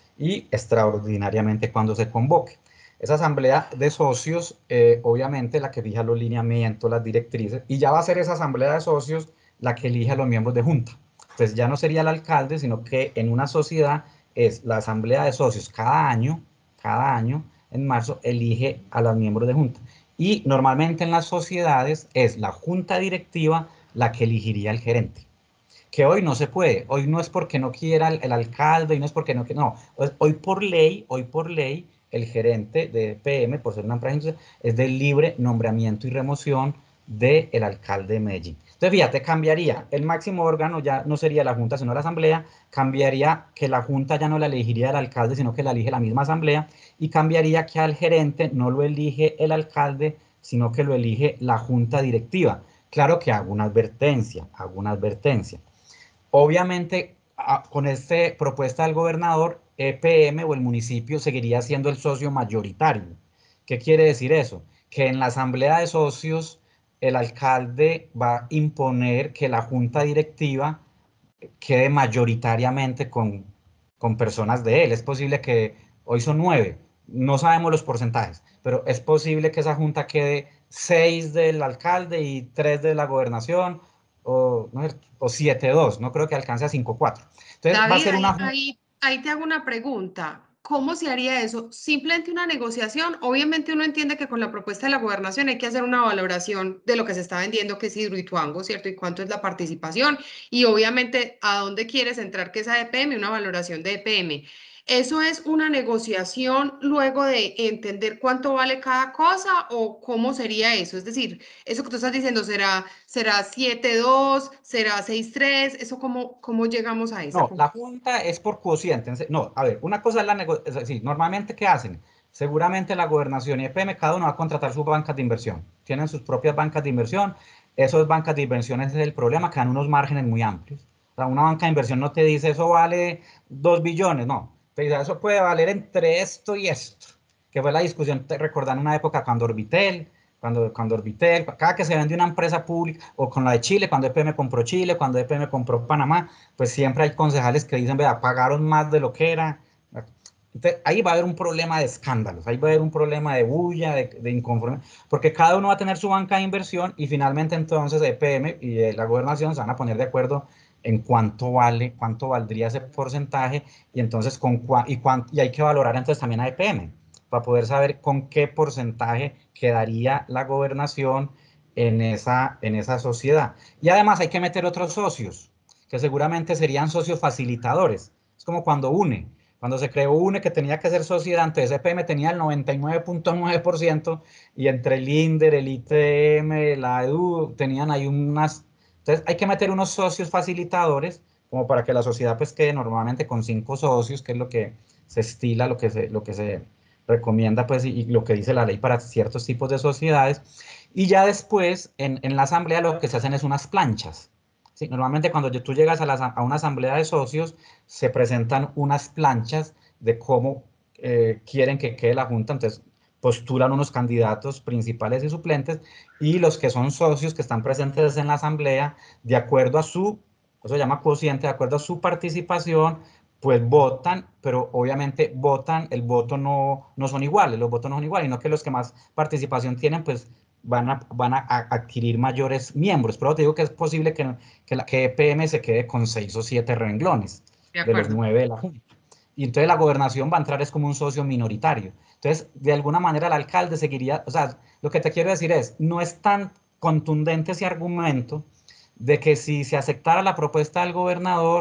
y extraordinariamente cuando se convoque. Esa asamblea de socios, eh, obviamente, la que fija los lineamientos, las directrices, y ya va a ser esa asamblea de socios la que elige a los miembros de junta. Entonces ya no sería el alcalde, sino que en una sociedad es la asamblea de socios cada año, cada año, en marzo, elige a los miembros de junta. Y normalmente en las sociedades es la junta directiva la que elegiría al gerente. Que hoy no se puede, hoy no es porque no quiera el, el alcalde y no es porque no, no, hoy por ley, hoy por ley, el gerente de E P M, por ser una empresa, es del libre nombramiento y remoción del alcalde de Medellín. Entonces, fíjate, cambiaría, el máximo órgano ya no sería la junta, sino la asamblea, cambiaría que la junta ya no la elegiría el alcalde, sino que la elige la misma asamblea, y cambiaría que al gerente no lo elige el alcalde, sino que lo elige la junta directiva. Claro que hago una advertencia, hago una advertencia. Obviamente, a, con esta propuesta del gobernador, E P M o el municipio seguiría siendo el socio mayoritario. ¿Qué quiere decir eso? Que en la asamblea de socios el alcalde va a imponer que la junta directiva quede mayoritariamente con, con personas de él. Es posible que hoy son nueve, no sabemos los porcentajes, pero es posible que esa junta quede seis del alcalde y tres de la gobernación, o, ¿no? o siete dos, no creo que alcance a cinco cuatro. Entonces va a David, ser una... ahí, ahí, ahí te hago una pregunta. ¿Cómo se haría eso? ¿Simplemente una negociación? Obviamente uno entiende que con la propuesta de la gobernación hay que hacer una valoración de lo que se está vendiendo, que es Hidroituango, ¿cierto? Y cuánto es la participación. Y obviamente a dónde quieres entrar, que es a E P M, una valoración de E P M. ¿Eso es una negociación luego de entender cuánto vale cada cosa o cómo sería eso? Es decir, eso que tú estás diciendo, ¿será, será siete dos, será seis tres? ¿Eso cómo, cómo llegamos a esa No, la conclusión? junta es por cociente. No, a ver, una cosa es la negociación. Sí, normalmente, ¿qué hacen? Seguramente la gobernación y E P M, cada uno va a contratar sus bancas de inversión. Tienen sus propias bancas de inversión. Esas bancas de inversión es el problema, que dan unos márgenes muy amplios. O sea, una banca de inversión no te dice eso vale dos billones, no. Te dice, eso puede valer entre esto y esto. Que fue la discusión, te recordan una época cuando Orbitel, cuando, cuando Orbitel, cada que se vende una empresa pública, o con la de Chile, cuando E P M compró Chile, cuando E P M compró Panamá, pues siempre hay concejales que dicen, vea, pagaron más de lo que era. Entonces, ahí va a haber un problema de escándalos, ahí va a haber un problema de bulla, de, de inconformidad, porque cada uno va a tener su banca de inversión y finalmente entonces E P M y la gobernación se van a poner de acuerdo en cuánto vale, cuánto valdría ese porcentaje y entonces con y, y hay que valorar entonces también a E P M para poder saber con qué porcentaje quedaría la gobernación en esa, en esa sociedad. Y además hay que meter otros socios, que seguramente serían socios facilitadores. Es como cuando UNE, cuando se creó UNE que tenía que ser sociedad, entonces E P M tenía el noventa y nueve punto nueve por ciento y entre el INDER, el I T M, la E D U, tenían ahí unas... Entonces hay que meter unos socios facilitadores como para que la sociedad pues quede normalmente con cinco socios, que es lo que se estila, lo que se, lo que se recomienda pues y, y lo que dice la ley para ciertos tipos de sociedades. Y ya después en, en la asamblea lo que se hacen es unas planchas. Sí, normalmente cuando tú llegas a, la, a, una asamblea de socios, se presentan unas planchas de cómo eh, quieren que quede la junta. Entonces, postulan unos candidatos principales y suplentes, y los que son socios que están presentes en la asamblea, de acuerdo a su, eso se llama cociente, de acuerdo a su participación, pues votan, pero obviamente votan, el voto no, no son iguales, los votos no son iguales, sino que los que más participación tienen, pues van a, van a adquirir mayores miembros. Pero te digo que es posible que, que, la, que E P M se quede con seis o siete renglones De de los acuerdo. nueve de la Junta. Y entonces la gobernación va a entrar es como un socio minoritario. Entonces, de alguna manera el alcalde seguiría, o sea, lo que te quiero decir es, no es tan contundente ese argumento de que si se aceptara la propuesta del gobernador,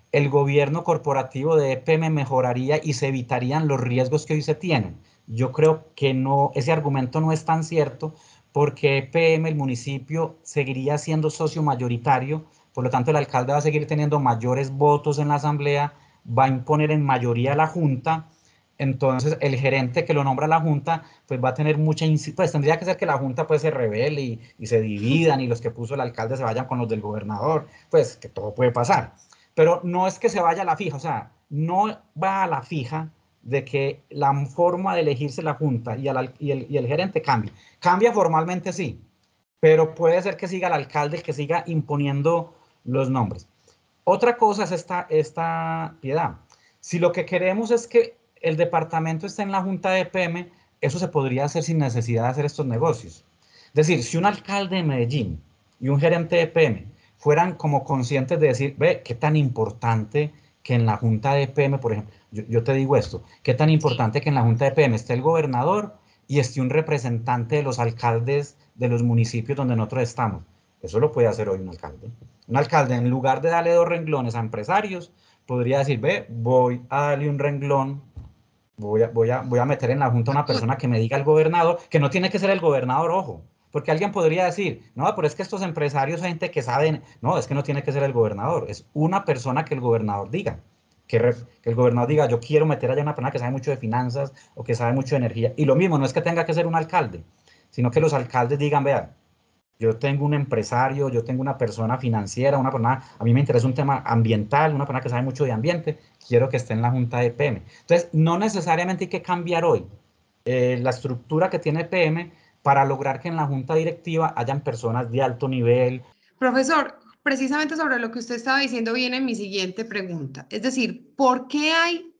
el gobierno corporativo de E P M mejoraría y se evitarían los riesgos que hoy se tienen. Yo creo que no, ese argumento no es tan cierto, porque E P M, el municipio, seguiría siendo socio mayoritario, por lo tanto el alcalde va a seguir teniendo mayores votos en la asamblea, va a imponer en mayoría la junta, entonces el gerente que lo nombra la junta, pues va a tener mucha, pues tendría que ser que la junta pues se revele y, y se dividan y los que puso el alcalde se vayan con los del gobernador, pues que todo puede pasar. Pero no es que se vaya a la fija, o sea, no va a la fija de que la forma de elegirse la junta y, al, y, el, y el gerente cambie. Cambia formalmente, sí, pero puede ser que siga el alcalde, que siga imponiendo los nombres. Otra cosa es esta, esta piedad. Si lo que queremos es que el departamento esté en la junta de E P M, eso se podría hacer sin necesidad de hacer estos negocios. Es decir, si un alcalde de Medellín y un gerente de E P M fueran como conscientes de decir, ve, qué tan importante que en la junta de E P M, por ejemplo, yo, yo te digo esto, qué tan importante que en la junta de E P M esté el gobernador y esté un representante de los alcaldes de los municipios donde nosotros estamos. Eso lo puede hacer hoy un alcalde. Un alcalde, en lugar de darle dos renglones a empresarios, podría decir, ve, voy a darle un renglón, voy a, voy a, voy a meter en la junta a una persona que me diga el gobernador, que no tiene que ser el gobernador, ojo, porque alguien podría decir, no, pero es que estos empresarios, gente que saben, no, es que no tiene que ser el gobernador, es una persona que el gobernador diga. Que, re, que el gobernador diga, yo quiero meter allá una persona que sabe mucho de finanzas o que sabe mucho de energía. Y lo mismo, no es que tenga que ser un alcalde, sino que los alcaldes digan, vean, yo tengo un empresario, yo tengo una persona financiera, una persona, a mí me interesa un tema ambiental, una persona que sabe mucho de ambiente, quiero que esté en la junta de E P M. Entonces, no necesariamente hay que cambiar hoy eh, la estructura que tiene E P M para lograr que en la junta directiva hayan personas de alto nivel. Profesor, precisamente sobre lo que usted estaba diciendo viene mi siguiente pregunta. Es decir, ¿por qué hay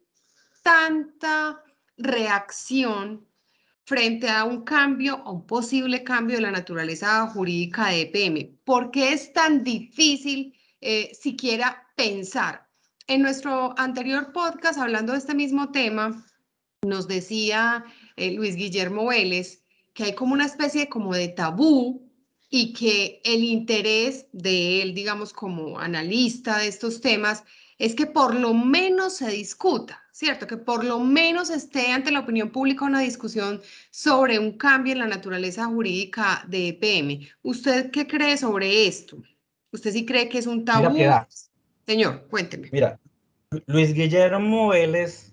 tanta reacción frente a un cambio, a un posible cambio de la naturaleza jurídica de E P M? ¿Por qué es tan difícil eh, siquiera pensar? En nuestro anterior podcast, hablando de este mismo tema, nos decía eh, Luis Guillermo Vélez que hay como una especie como de tabú y que el interés de él, digamos, como analista de estos temas, es que por lo menos se discuta, ¿cierto? Que por lo menos esté ante la opinión pública una discusión sobre un cambio en la naturaleza jurídica de E P M. ¿Usted qué cree sobre esto? ¿Usted sí cree que es un Mira, tabú? Piedad, Señor, cuénteme. mira, Luis Guillermo Vélez,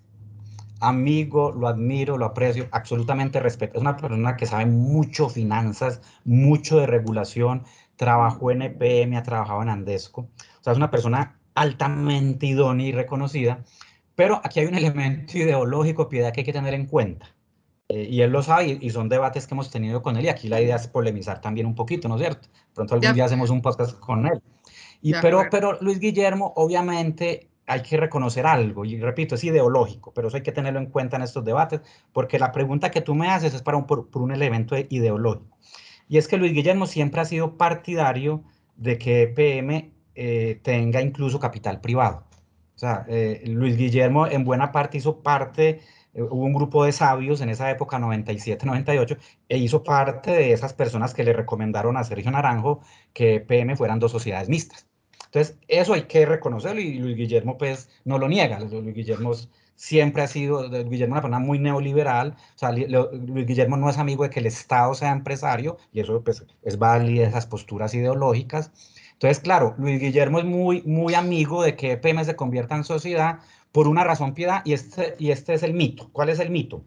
amigo, lo admiro, lo aprecio, absolutamente respeto. Es una persona que sabe mucho finanzas, mucho de regulación, trabajó en E P M, ha trabajado en Andesco. O sea, es una persona altamente idónea y reconocida, pero aquí hay un elemento ideológico, Piedad, que hay que tener en cuenta. Eh, y él lo sabe y, y son debates que hemos tenido con él y aquí la idea es polemizar también un poquito, ¿no es cierto? Pronto De algún día hacemos acuerdo, un podcast con él. Y, de pero, acuerdo. pero Luis Guillermo, obviamente hay que reconocer algo, y repito, es ideológico, pero eso hay que tenerlo en cuenta en estos debates, porque la pregunta que tú me haces es para un, por, por un elemento ideológico. Y es que Luis Guillermo siempre ha sido partidario de que E P M eh, tenga incluso capital privado. O sea, eh, Luis Guillermo en buena parte hizo parte, eh, hubo un grupo de sabios en esa época, noventa y siete, noventa y ocho, e hizo parte de esas personas que le recomendaron a Sergio Naranjo que E P M fueran dos sociedades mixtas. Entonces, eso hay que reconocerlo y Luis Guillermo pues no lo niega. Luis Guillermo siempre ha sido, Luis Guillermo es una persona muy neoliberal, o sea, Luis Guillermo no es amigo de que el Estado sea empresario y eso pues es válido esas posturas ideológicas. Entonces, claro, Luis Guillermo es muy, muy amigo de que E P M se convierta en sociedad por una razón, Piedad, y este, y este es el mito. ¿Cuál es el mito?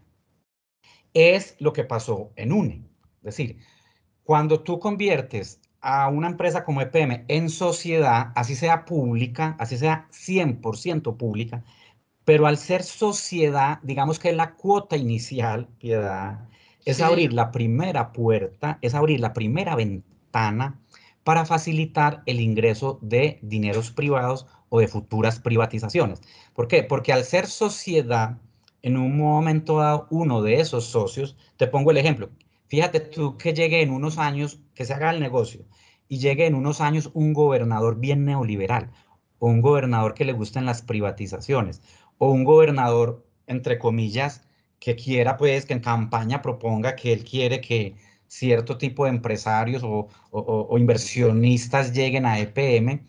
Es lo que pasó en U N E. Es decir, cuando tú conviertes a una empresa como E P M en sociedad, así sea pública, así sea cien por ciento pública, pero al ser sociedad, digamos que la cuota inicial, Piedad, es Sí, abrir señor. la primera puerta, es abrir la primera ventana para facilitar el ingreso de dineros privados o de futuras privatizaciones. ¿Por qué? Porque al ser sociedad, en un momento dado, uno de esos socios, te pongo el ejemplo, fíjate tú que llegue en unos años, que se haga el negocio, y llegue en unos años un gobernador bien neoliberal, o un gobernador que le gusten las privatizaciones, o un gobernador, entre comillas, que quiera, pues, que en campaña proponga que él quiere que cierto tipo de empresarios o, o, o inversionistas lleguen a E P M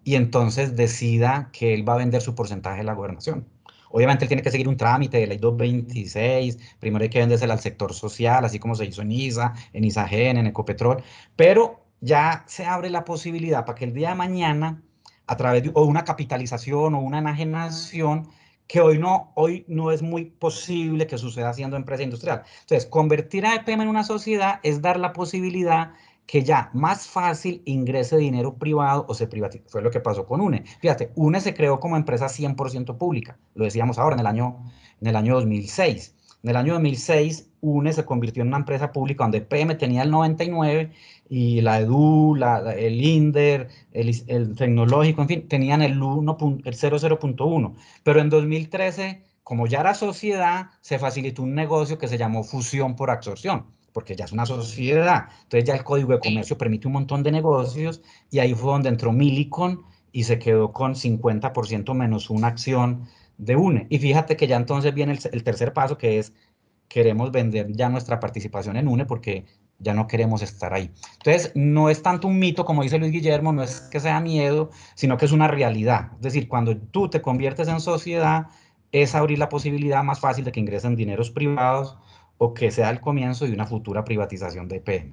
y entonces decida que él va a vender su porcentaje de la gobernación. Obviamente él tiene que seguir un trámite de ley doscientos veintiséis, primero hay que vendérsela al sector social, así como se hizo en ISA, en ISAGEN, en Ecopetrol, pero ya se abre la posibilidad para que el día de mañana, a través de o una capitalización o una enajenación, que hoy no, hoy no es muy posible que suceda siendo empresa industrial. Entonces, convertir a E P E M en una sociedad es dar la posibilidad que ya más fácil ingrese dinero privado o se privatice. Fue lo que pasó con UNE. Fíjate, UNE se creó como empresa cien por ciento pública, lo decíamos ahora, en el año, en el año dos mil seis. En el año dos mil seis, UNE se convirtió en una empresa pública donde E P E M tenía el noventa y nueve y la EDU, la, la, el INDER, el, el Tecnológico, en fin, tenían el, uno, el cero punto uno. Pero en dos mil trece, como ya era sociedad, se facilitó un negocio que se llamó fusión por absorción, porque ya es una sociedad. Entonces ya el Código de Comercio permite un montón de negocios y ahí fue donde entró Millicom y se quedó con cincuenta por ciento menos una acción de UNE. Y fíjate que ya entonces viene el, el tercer paso, que es queremos vender ya nuestra participación en UNE porque ya no queremos estar ahí. Entonces, no es tanto un mito, como dice Luis Guillermo, no es que sea miedo, sino que es una realidad. Es decir, cuando tú te conviertes en sociedad, es abrir la posibilidad más fácil de que ingresen dineros privados o que sea el comienzo de una futura privatización de E P E M.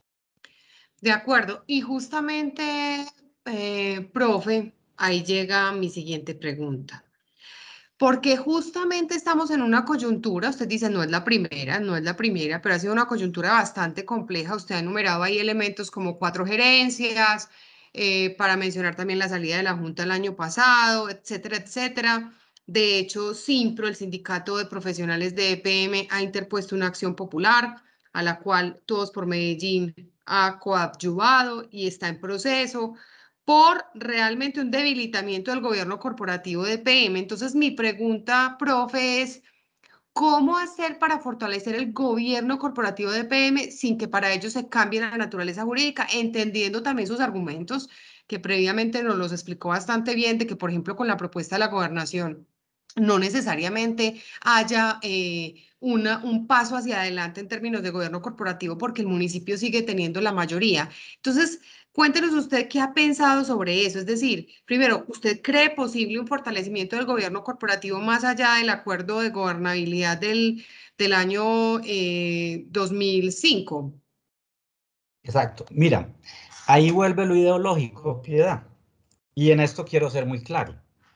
De acuerdo. Y justamente, eh, profe, ahí llega mi siguiente pregunta. Porque justamente estamos en una coyuntura, usted dice, no es la primera, no es la primera, pero ha sido una coyuntura bastante compleja. Usted ha enumerado ahí elementos como cuatro gerencias, eh, para mencionar también la salida de la Junta el año pasado, etcétera, etcétera. De hecho, Simpro, el Sindicato de Profesionales de E P E M, ha interpuesto una acción popular a la cual Todos por Medellín ha coadyuvado y está en proceso por realmente un debilitamiento del gobierno corporativo de E P E M. Entonces, mi pregunta, profe, es, ¿cómo hacer para fortalecer el gobierno corporativo de E P E M sin que para ello se cambie la naturaleza jurídica, entendiendo también sus argumentos, que previamente nos los explicó bastante bien, de que, por ejemplo, con la propuesta de la gobernación, no necesariamente haya eh, una, un paso hacia adelante en términos de gobierno corporativo porque el municipio sigue teniendo la mayoría? Entonces, cuéntenos usted qué ha pensado sobre eso. Es decir, primero, ¿usted cree posible un fortalecimiento del gobierno corporativo más allá del acuerdo de gobernabilidad del, del año eh, dos mil cinco? Exacto. Mira, ahí vuelve lo ideológico, Piedad. Y en esto quiero ser muy claro.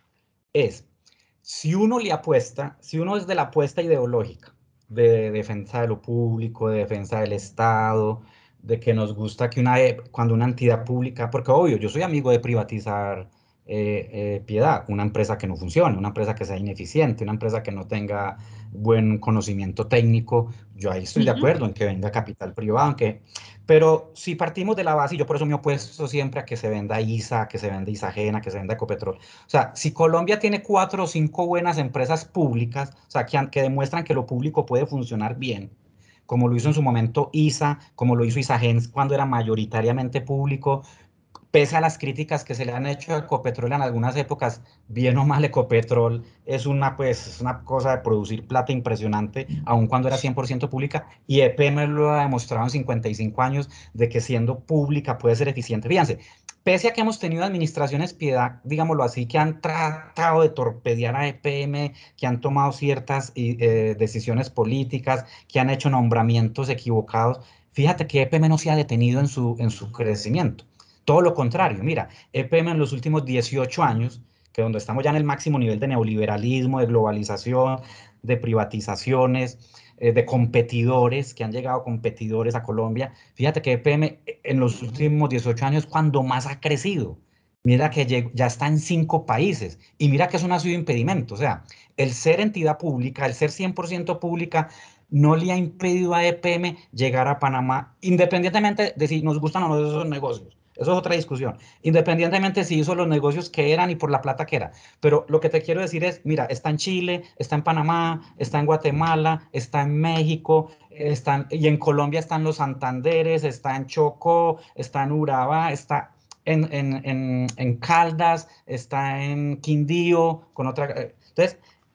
Es, si uno le apuesta, si uno es de la apuesta ideológica, de defensa de lo público, de defensa del Estado, de que nos gusta que una, cuando una entidad pública, porque obvio, yo soy amigo de privatizar eh, eh, Piedad, una empresa que no funcione, una empresa que sea ineficiente, una empresa que no tenga buen conocimiento técnico, yo ahí estoy de Ujú. acuerdo en que venga capital privado, aunque, pero si partimos de la base, y yo por eso me opuesto siempre a que se venda ISA, que se venda ISAGENA, que se venda Ecopetrol. O sea, si Colombia tiene cuatro o cinco buenas empresas públicas, o sea, que, que demuestran que lo público puede funcionar bien, como lo hizo en su momento ISA, como lo hizo ISAGEN cuando era mayoritariamente público, pese a las críticas que se le han hecho a Ecopetrol en algunas épocas, bien o mal Ecopetrol es una, pues, es una cosa de producir plata impresionante, aun cuando era cien por ciento pública, y E P E M lo ha demostrado en cincuenta y cinco años de que siendo pública puede ser eficiente. Fíjense, pese a que hemos tenido administraciones, Piedad, digámoslo así, que han tratado de torpedear a E P E M, que han tomado ciertas eh, decisiones políticas, que han hecho nombramientos equivocados, fíjate que E P E M no se ha detenido en su, en su crecimiento. Todo lo contrario, mira, E P E M en los últimos dieciocho años, que donde estamos ya en el máximo nivel de neoliberalismo, de globalización, de privatizaciones, eh, de competidores, que han llegado competidores a Colombia, fíjate que E P E M en los últimos dieciocho años es cuando más ha crecido. Mira que llegó, ya está en cinco países y mira que eso no ha sido impedimento. O sea, el ser entidad pública, el ser cien por ciento pública, no le ha impedido a E P E M llegar a Panamá, independientemente de si nos gustan o no esos negocios. Eso es otra discusión. Independientemente si hizo los negocios que eran y por la plata que era. Pero lo que te quiero decir es, mira, está en Chile, está en Panamá, está en Guatemala, está en México, están, y en Colombia están los Santanderes, está en Chocó, está en Urabá, está en, en, en, en Caldas, está en Quindío, con otra... Entonces,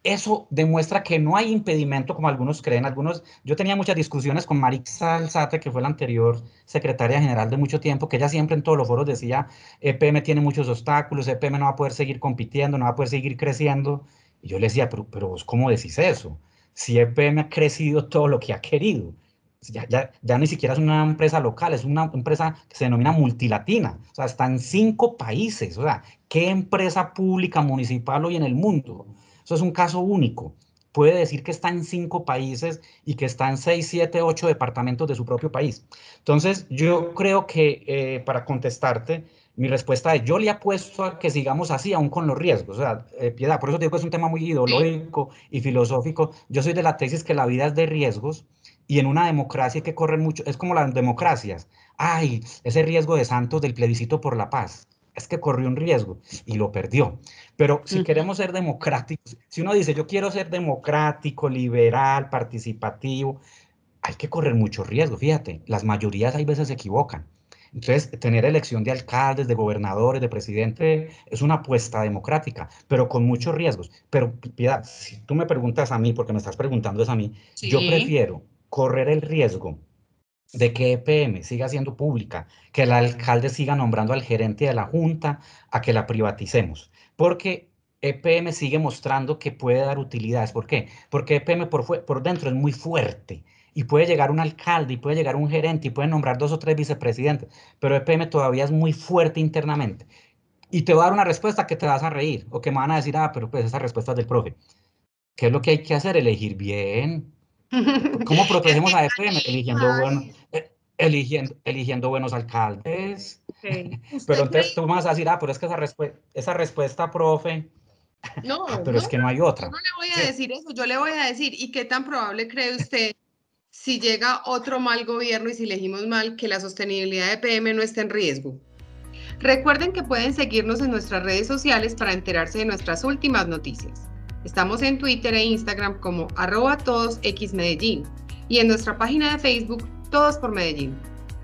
eso demuestra que no hay impedimento como algunos creen. Algunos, yo tenía muchas discusiones con Maritza Alzate, que fue la anterior secretaria general de mucho tiempo, que ella siempre en todos los foros decía, E P M tiene muchos obstáculos, E P M no va a poder seguir compitiendo, no va a poder seguir creciendo. Y yo le decía, pero, pero vos, ¿cómo decís eso? Si E P M ha crecido todo lo que ha querido. Ya, ya, ya ni siquiera es una empresa local, es una empresa que se denomina multilatina. O sea, está en cinco países. O sea, ¿qué empresa pública municipal hoy en el mundo? Eso es un caso único. Puede decir que está en cinco países y que está en seis, siete, ocho departamentos de su propio país. Entonces, yo creo que eh, para contestarte, mi respuesta es, yo le apuesto a que sigamos así, aún con los riesgos. O sea, eh, Piedad, por eso te digo que es un tema muy Sí. ideológico y filosófico. Yo soy de la tesis que la vida es de riesgos y en una democracia hay que correr mucho, es como las democracias. Ay, ese riesgo de Santos del plebiscito por la paz. Es que corrió un riesgo y lo perdió. Pero si Ujú. queremos ser democráticos, si uno dice yo quiero ser democrático, liberal, participativo, hay que correr mucho riesgo. Fíjate, las mayorías hay veces se equivocan. Entonces, tener elección de alcaldes, de gobernadores, de presidente, es una apuesta democrática, pero con muchos riesgos. Pero, Piedad, si tú me preguntas a mí, porque me estás preguntando es a mí, yo Sí. prefiero correr el riesgo de que E P M siga siendo pública, que el alcalde siga nombrando al gerente de la junta, a que la privaticemos. Porque E P M sigue mostrando que puede dar utilidades. ¿Por qué? Porque E P M por, fue- por dentro es muy fuerte y puede llegar un alcalde y puede llegar un gerente y puede nombrar dos o tres vicepresidentes, pero E P M todavía es muy fuerte internamente. Y te va a dar una respuesta que te vas a reír o que me van a decir, ah, pero pues esa respuesta es del profe. ¿Qué es lo que hay que hacer? Elegir bien. ¿Cómo Es que protegemos a E P M? ahí, Eligiendo, bueno, ay, eh, eligiendo, eligiendo buenos alcaldes. ok. Pero ¿Usted entonces cree? tú me vas a decir, ah, pero es que esa, respu- esa respuesta, profe, No, ah, no, pero no, es que no hay yo no otra. le voy a Sí. decir eso, yo le voy a decir, ¿y qué tan probable cree usted si llega otro mal gobierno y si elegimos mal que la sostenibilidad de P M no esté en riesgo? Recuerden que pueden seguirnos en nuestras redes sociales para enterarse de nuestras últimas noticias. Estamos en Twitter e Instagram como arroba todos X Medellín y en nuestra página de Facebook Todos por Medellín.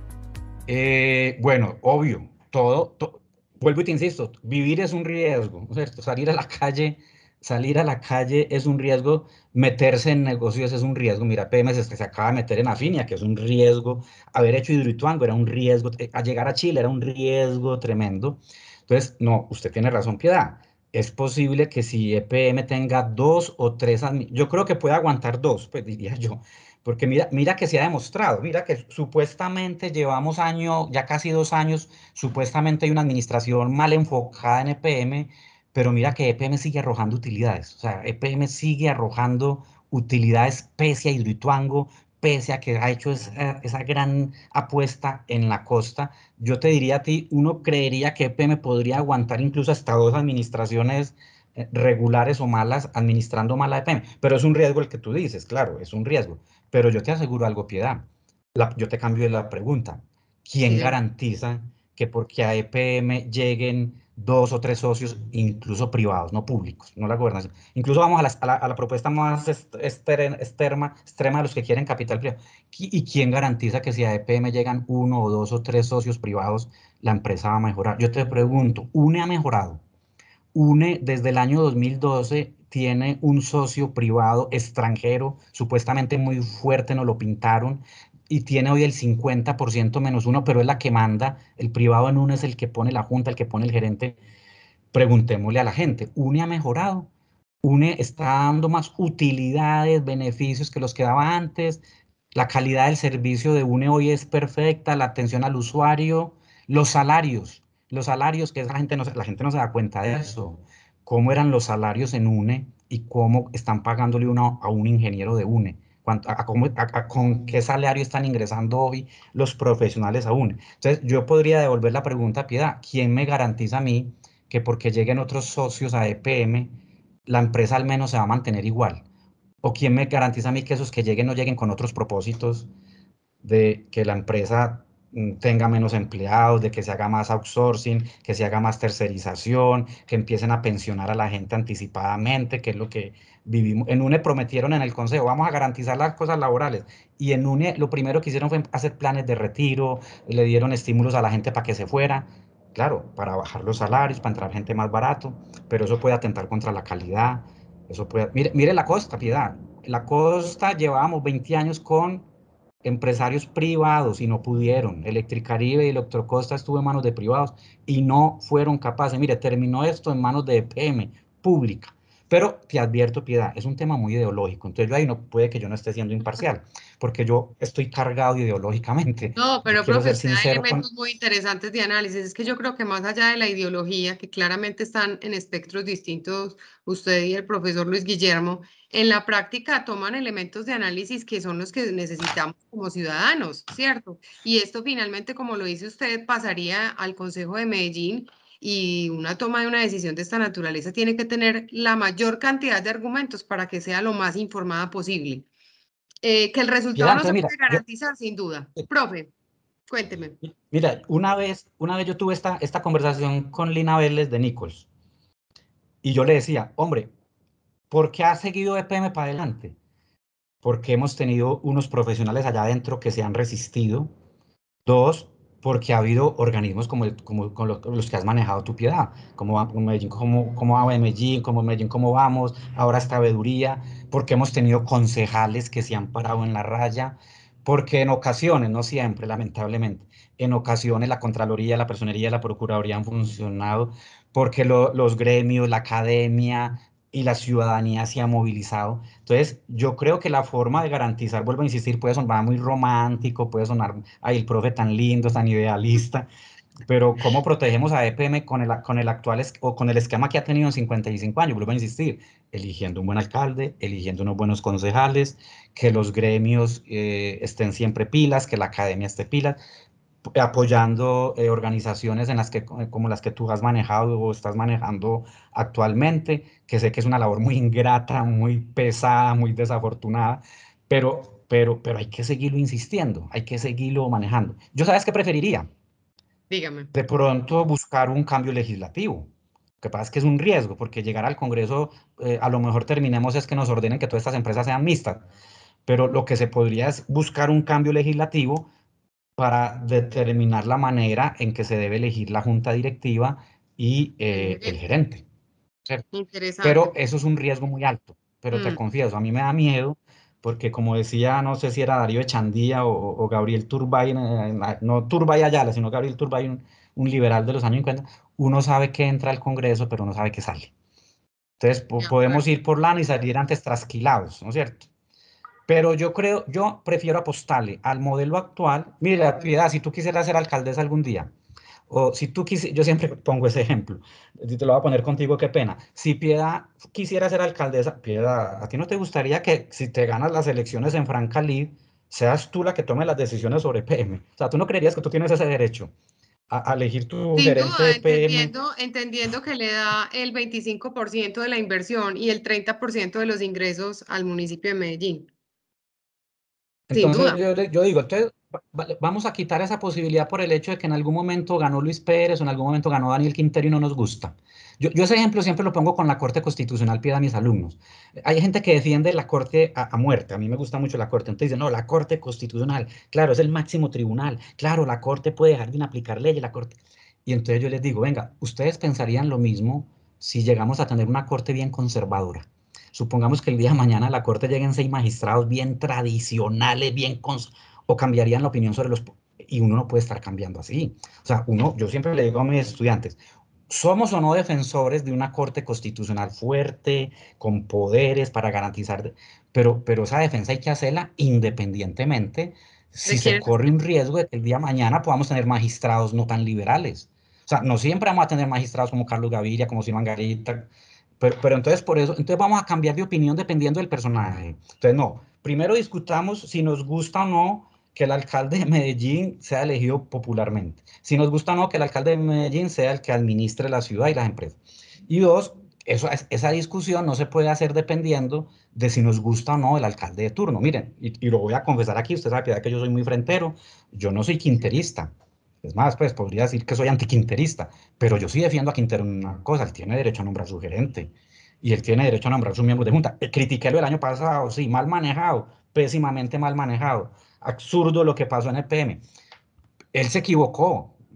Eh, bueno, obvio, todo, to- vuelvo y te insisto, vivir es un riesgo, ¿cierto? Salir a la calle, salir a la calle es un riesgo, meterse en negocios es un riesgo. Mira, P M se, se acaba de meter en Afinia, que es un riesgo. Haber hecho Hidroituango era un riesgo, eh, a llegar a Chile era un riesgo tremendo. Entonces, no, usted tiene razón, Piedad. Es posible que si E P M tenga dos o tres, admi- yo creo que puede aguantar dos, pues diría yo. Porque mira, mira que se ha demostrado, mira que supuestamente llevamos años, ya casi dos años, supuestamente hay una administración mal enfocada en E P M, pero mira que E P M sigue arrojando utilidades. O sea, E P M sigue arrojando utilidades pese a Hidroituango, pese a que ha hecho esa, esa gran apuesta en la costa. Yo te diría a ti, uno creería que E P M podría aguantar incluso hasta dos administraciones eh, regulares o malas, administrando mal a E P M, pero es un riesgo el que tú dices, claro, es un riesgo. Pero yo te aseguro algo, Piedad. La- yo te cambio la pregunta. Sí, ¿Quién señor. garantiza que porque a E P M lleguen dos o tres socios, incluso privados, no públicos, no la gobernación? Incluso vamos a la, a la- a la propuesta más est- ester- extrema, extrema de los que quieren capital privado. ¿Qui- ¿Y quién garantiza que si a E P M llegan uno o dos o tres socios privados, la empresa va a mejorar? Yo te pregunto, ¿UNE ha mejorado? UNE desde el año dos mil doce tiene un socio privado extranjero, supuestamente muy fuerte, nos lo pintaron, y tiene hoy el cincuenta por ciento menos uno, pero es la que manda. El privado en UNE es el que pone la junta, el que pone el gerente. Preguntémosle a la gente, ¿UNE ha mejorado? UNE está dando más utilidades, beneficios que los que daba antes. La calidad del servicio de UNE hoy es perfecta, la atención al usuario, los salarios, los salarios que la gente no, se- la gente no se da cuenta de eso. Cómo eran los salarios en UNE y cómo están pagándole uno a un ingeniero de UNE. Cuánto- a- a cómo- a- a- con qué salario están ingresando hoy los profesionales a UNE. Entonces, yo podría devolver la pregunta a Piedad. ¿Quién me garantiza a mí que porque lleguen otros socios a E P M, la empresa al menos se va a mantener igual? ¿O quién me garantiza a mí que esos que lleguen no lleguen con otros propósitos de que la empresa mm, tenga menos empleados, de que se haga más outsourcing, que se haga más tercerización, que empiecen a pensionar a la gente anticipadamente, que es lo que vivimos? En UNE prometieron en el Consejo, vamos a garantizar las cosas laborales. Y en UNE lo primero que hicieron fue hacer planes de retiro, le dieron estímulos a la gente para que se fuera. Claro, para bajar los salarios, para entrar gente más barato, pero eso puede atentar contra la calidad. Eso puede, mire, mire la costa, Piedad. La costa llevábamos veinte años con empresarios privados y no pudieron. Electricaribe y Electrocosta estuvo en manos de privados y no fueron capaces. Mire, terminó esto en manos de E P M, pública. Pero te advierto, Piedad, es un tema muy ideológico. Entonces yo ahí no puede que yo no esté siendo imparcial, porque yo estoy cargado ideológicamente. No, Yo pero quiero profe, ser usted da sincero con... elementos muy interesantes de análisis. Es que yo creo que más allá de la ideología, que claramente están en espectros distintos, usted y el profesor Luis Guillermo, en la práctica toman elementos de análisis que son los que necesitamos como ciudadanos, ¿cierto? Y esto finalmente, como lo dice usted, pasaría al Consejo de Medellín y una toma de una decisión de esta naturaleza tiene que tener la mayor cantidad de argumentos para que sea lo más informada posible. Eh, que el resultado Piedad, no se entonces mira, puede yo, garantizar, sin duda. Profe, cuénteme. mira, una vez, una vez yo tuve esta, esta conversación con Lina Vélez de Nichols y yo le decía, hombre, ¿por qué ha seguido E P M para adelante? Porque hemos tenido unos profesionales allá adentro que se han resistido. Dos, porque ha habido organismos como, el, como, como los, los que has manejado tu Piedad, como, va- como Medellín, como, como va Medellín, como Medellín, cómo vamos, ahora esta veeduría, porque hemos tenido concejales que se han parado en la raya, porque en ocasiones, no siempre, lamentablemente, en ocasiones la Contraloría, la Personería, la Procuraduría han funcionado, porque lo- los gremios, la academia y la ciudadanía se han movilizado. Entonces, yo creo que la forma de garantizar, vuelvo a insistir, puede sonar muy romántico, puede sonar, ay, el profe tan lindo, tan idealista, pero ¿cómo protegemos a E P M con el, con el actual es- o con el esquema que ha tenido en cincuenta y cinco años? Vuelvo a insistir, eligiendo un buen alcalde, eligiendo unos buenos concejales, que los gremios eh, estén siempre pilas, que la academia esté pilas, apoyando eh, organizaciones en las que, como las que tú has manejado o estás manejando actualmente, que sé que es una labor muy ingrata, muy pesada, muy desafortunada, pero, pero, pero hay que seguirlo insistiendo, hay que seguirlo manejando. ¿Yo sabes qué preferiría? Dígame. De pronto buscar un cambio legislativo. Lo que pasa es que es un riesgo, porque llegar al Congreso, eh, a lo mejor terminemos es que nos ordenen que todas estas empresas sean mixtas, pero lo que se podría es buscar un cambio legislativo para determinar la manera en que se debe elegir la junta directiva y El eh, el gerente. gerente, ¿cierto? Interesante. Pero eso es un riesgo muy alto, pero te Mm, confieso, a mí me da miedo porque como decía, no sé si era Darío Echandía o, o Gabriel Turbay, eh, no Turbay Ayala, sino Gabriel Turbay, un, un liberal de los años cincuenta, uno sabe que entra al Congreso, pero no sabe que sale. Entonces de po- podemos acuerdo. ir por lana y salir antes trasquilados, ¿no es cierto? Pero yo creo, yo prefiero apostarle al modelo actual. Mira, Piedad, si tú quisieras ser alcaldesa algún día, o si tú quisieras, yo siempre pongo ese ejemplo, y te lo voy a poner contigo, qué pena. Si Piedad quisiera ser alcaldesa, Piedad, ¿a ti no te gustaría que si te ganas las elecciones en Franca Lid, seas tú la que tome las decisiones sobre P M? O sea, ¿tú no creerías que tú tienes ese derecho a, a elegir tu Sin gerente duda, de P M? entendiendo, entendiendo que le da el veinticinco por ciento de la inversión y el treinta por ciento de los ingresos al municipio de Medellín. Sin Entonces duda. yo, yo digo, entonces va- va- vamos a quitar esa posibilidad por el hecho de que en algún momento ganó Luis Pérez o en algún momento ganó Daniel Quintero y no nos gusta. Yo, yo ese ejemplo siempre lo pongo con la Corte Constitucional, pida a mis alumnos. Hay gente que defiende la Corte a, a muerte, a mí me gusta mucho la Corte, entonces dicen, no, la Corte Constitucional, claro, es el máximo tribunal, claro, la Corte puede dejar de aplicar leyes, la Corte. Y entonces yo les digo, venga, ¿ustedes pensarían lo mismo si llegamos a tener una Corte bien conservadora? Supongamos que el día de mañana a la Corte lleguen seis magistrados bien tradicionales, bien cons o cambiarían la opinión sobre los... Y uno no puede estar cambiando así. O sea, uno, yo siempre le digo a mis estudiantes, somos o no defensores de una Corte Constitucional fuerte, con poderes para garantizar, pero, pero esa defensa hay que hacerla independientemente ¿De si se quiénes corre un estemos? riesgo de que el día de mañana podamos tener magistrados no tan liberales. O sea, no siempre vamos a tener magistrados como Carlos Gaviria, como Simón Garita, pero, pero entonces por eso, entonces vamos a cambiar de opinión dependiendo del personaje. Entonces, no, primero discutamos si nos gusta o no que el alcalde de Medellín sea elegido popularmente. Si nos gusta o no que el alcalde de Medellín sea el que administre la ciudad y las empresas. Y dos, eso, esa discusión no se puede hacer dependiendo de si nos gusta o no el alcalde de turno. Miren, y, y lo voy a confesar aquí, usted sabe que yo soy muy frentero, yo no soy quinterista. Es más, pues podría decir que soy antiquinterista, pero yo sí defiendo a Quintero en una cosa, él tiene derecho a nombrar su gerente y él tiene derecho a nombrar sus miembros de junta. Eh, Critiquélo el año pasado, sí, mal manejado, pésimamente mal manejado, absurdo lo que pasó en el P M. Él se equivocó,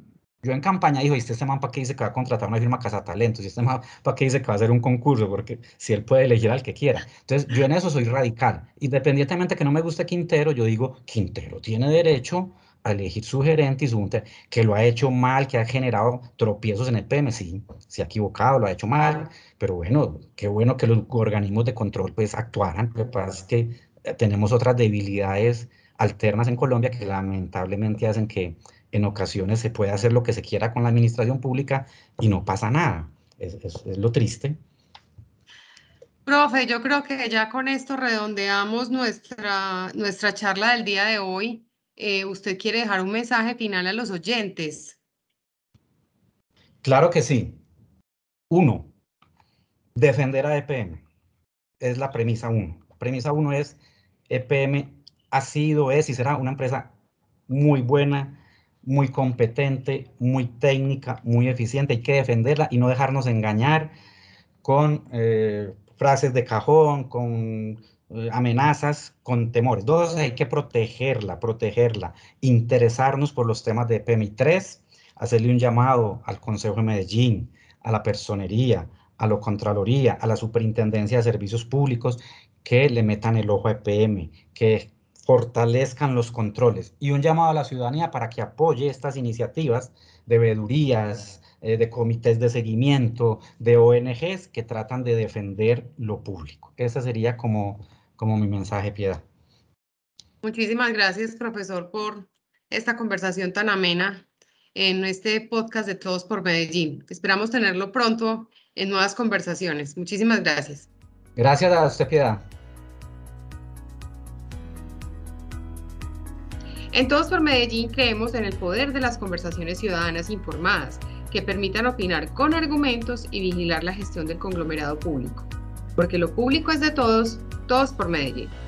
yo en campaña dijo, ¿este man para qué dice que va a contratar una firma cazatalentos? ¿Y este man para qué dice que va a hacer un concurso? Porque si él puede elegir al que quiera. Entonces, yo en eso soy radical. Independientemente que no me guste Quintero, yo digo, Quintero tiene derecho a elegir su gerente y su junta, que lo ha hecho mal, que ha generado tropiezos en el P M, sí, se ha equivocado, lo ha hecho mal, pero bueno, qué bueno que los organismos de control pues actuaran. Lo que pasa es que tenemos otras debilidades alternas en Colombia que lamentablemente hacen que en ocasiones se puede hacer lo que se quiera con la administración pública y no pasa nada. Es, es, es lo triste. Profe, yo creo que ya con esto redondeamos nuestra, nuestra charla del día de hoy. Eh, ¿usted quiere dejar un mensaje final a los oyentes? Claro que sí. Uno, defender a E P M. Es la premisa uno. Premisa uno es, E P M ha sido, es y será una empresa muy buena, muy competente, muy técnica, muy eficiente. Hay que defenderla y no dejarnos engañar con eh, frases de cajón, con eh, amenazas, con temores. Dos, hay que protegerla, protegerla, interesarnos por los temas de E P M. Y tres, hacerle un llamado al Consejo de Medellín, a la Personería, a la Contraloría, a la Superintendencia de Servicios Públicos, que le metan el ojo a E P M, que fortalezcan los controles, y un llamado a la ciudadanía para que apoye estas iniciativas de veedurías, eh, de comités de seguimiento, de O N Ges que tratan de defender lo público. Ese sería como, como mi mensaje, Piedad. Muchísimas gracias, profesor, por esta conversación tan amena en este podcast de Todos por Medellín. Esperamos tenerlo pronto en nuevas conversaciones. Muchísimas gracias. Gracias a usted, Piedad. En Todos por Medellín creemos en el poder de las conversaciones ciudadanas informadas que permitan opinar con argumentos y vigilar la gestión del conglomerado público. Porque lo público es de todos, Todos por Medellín.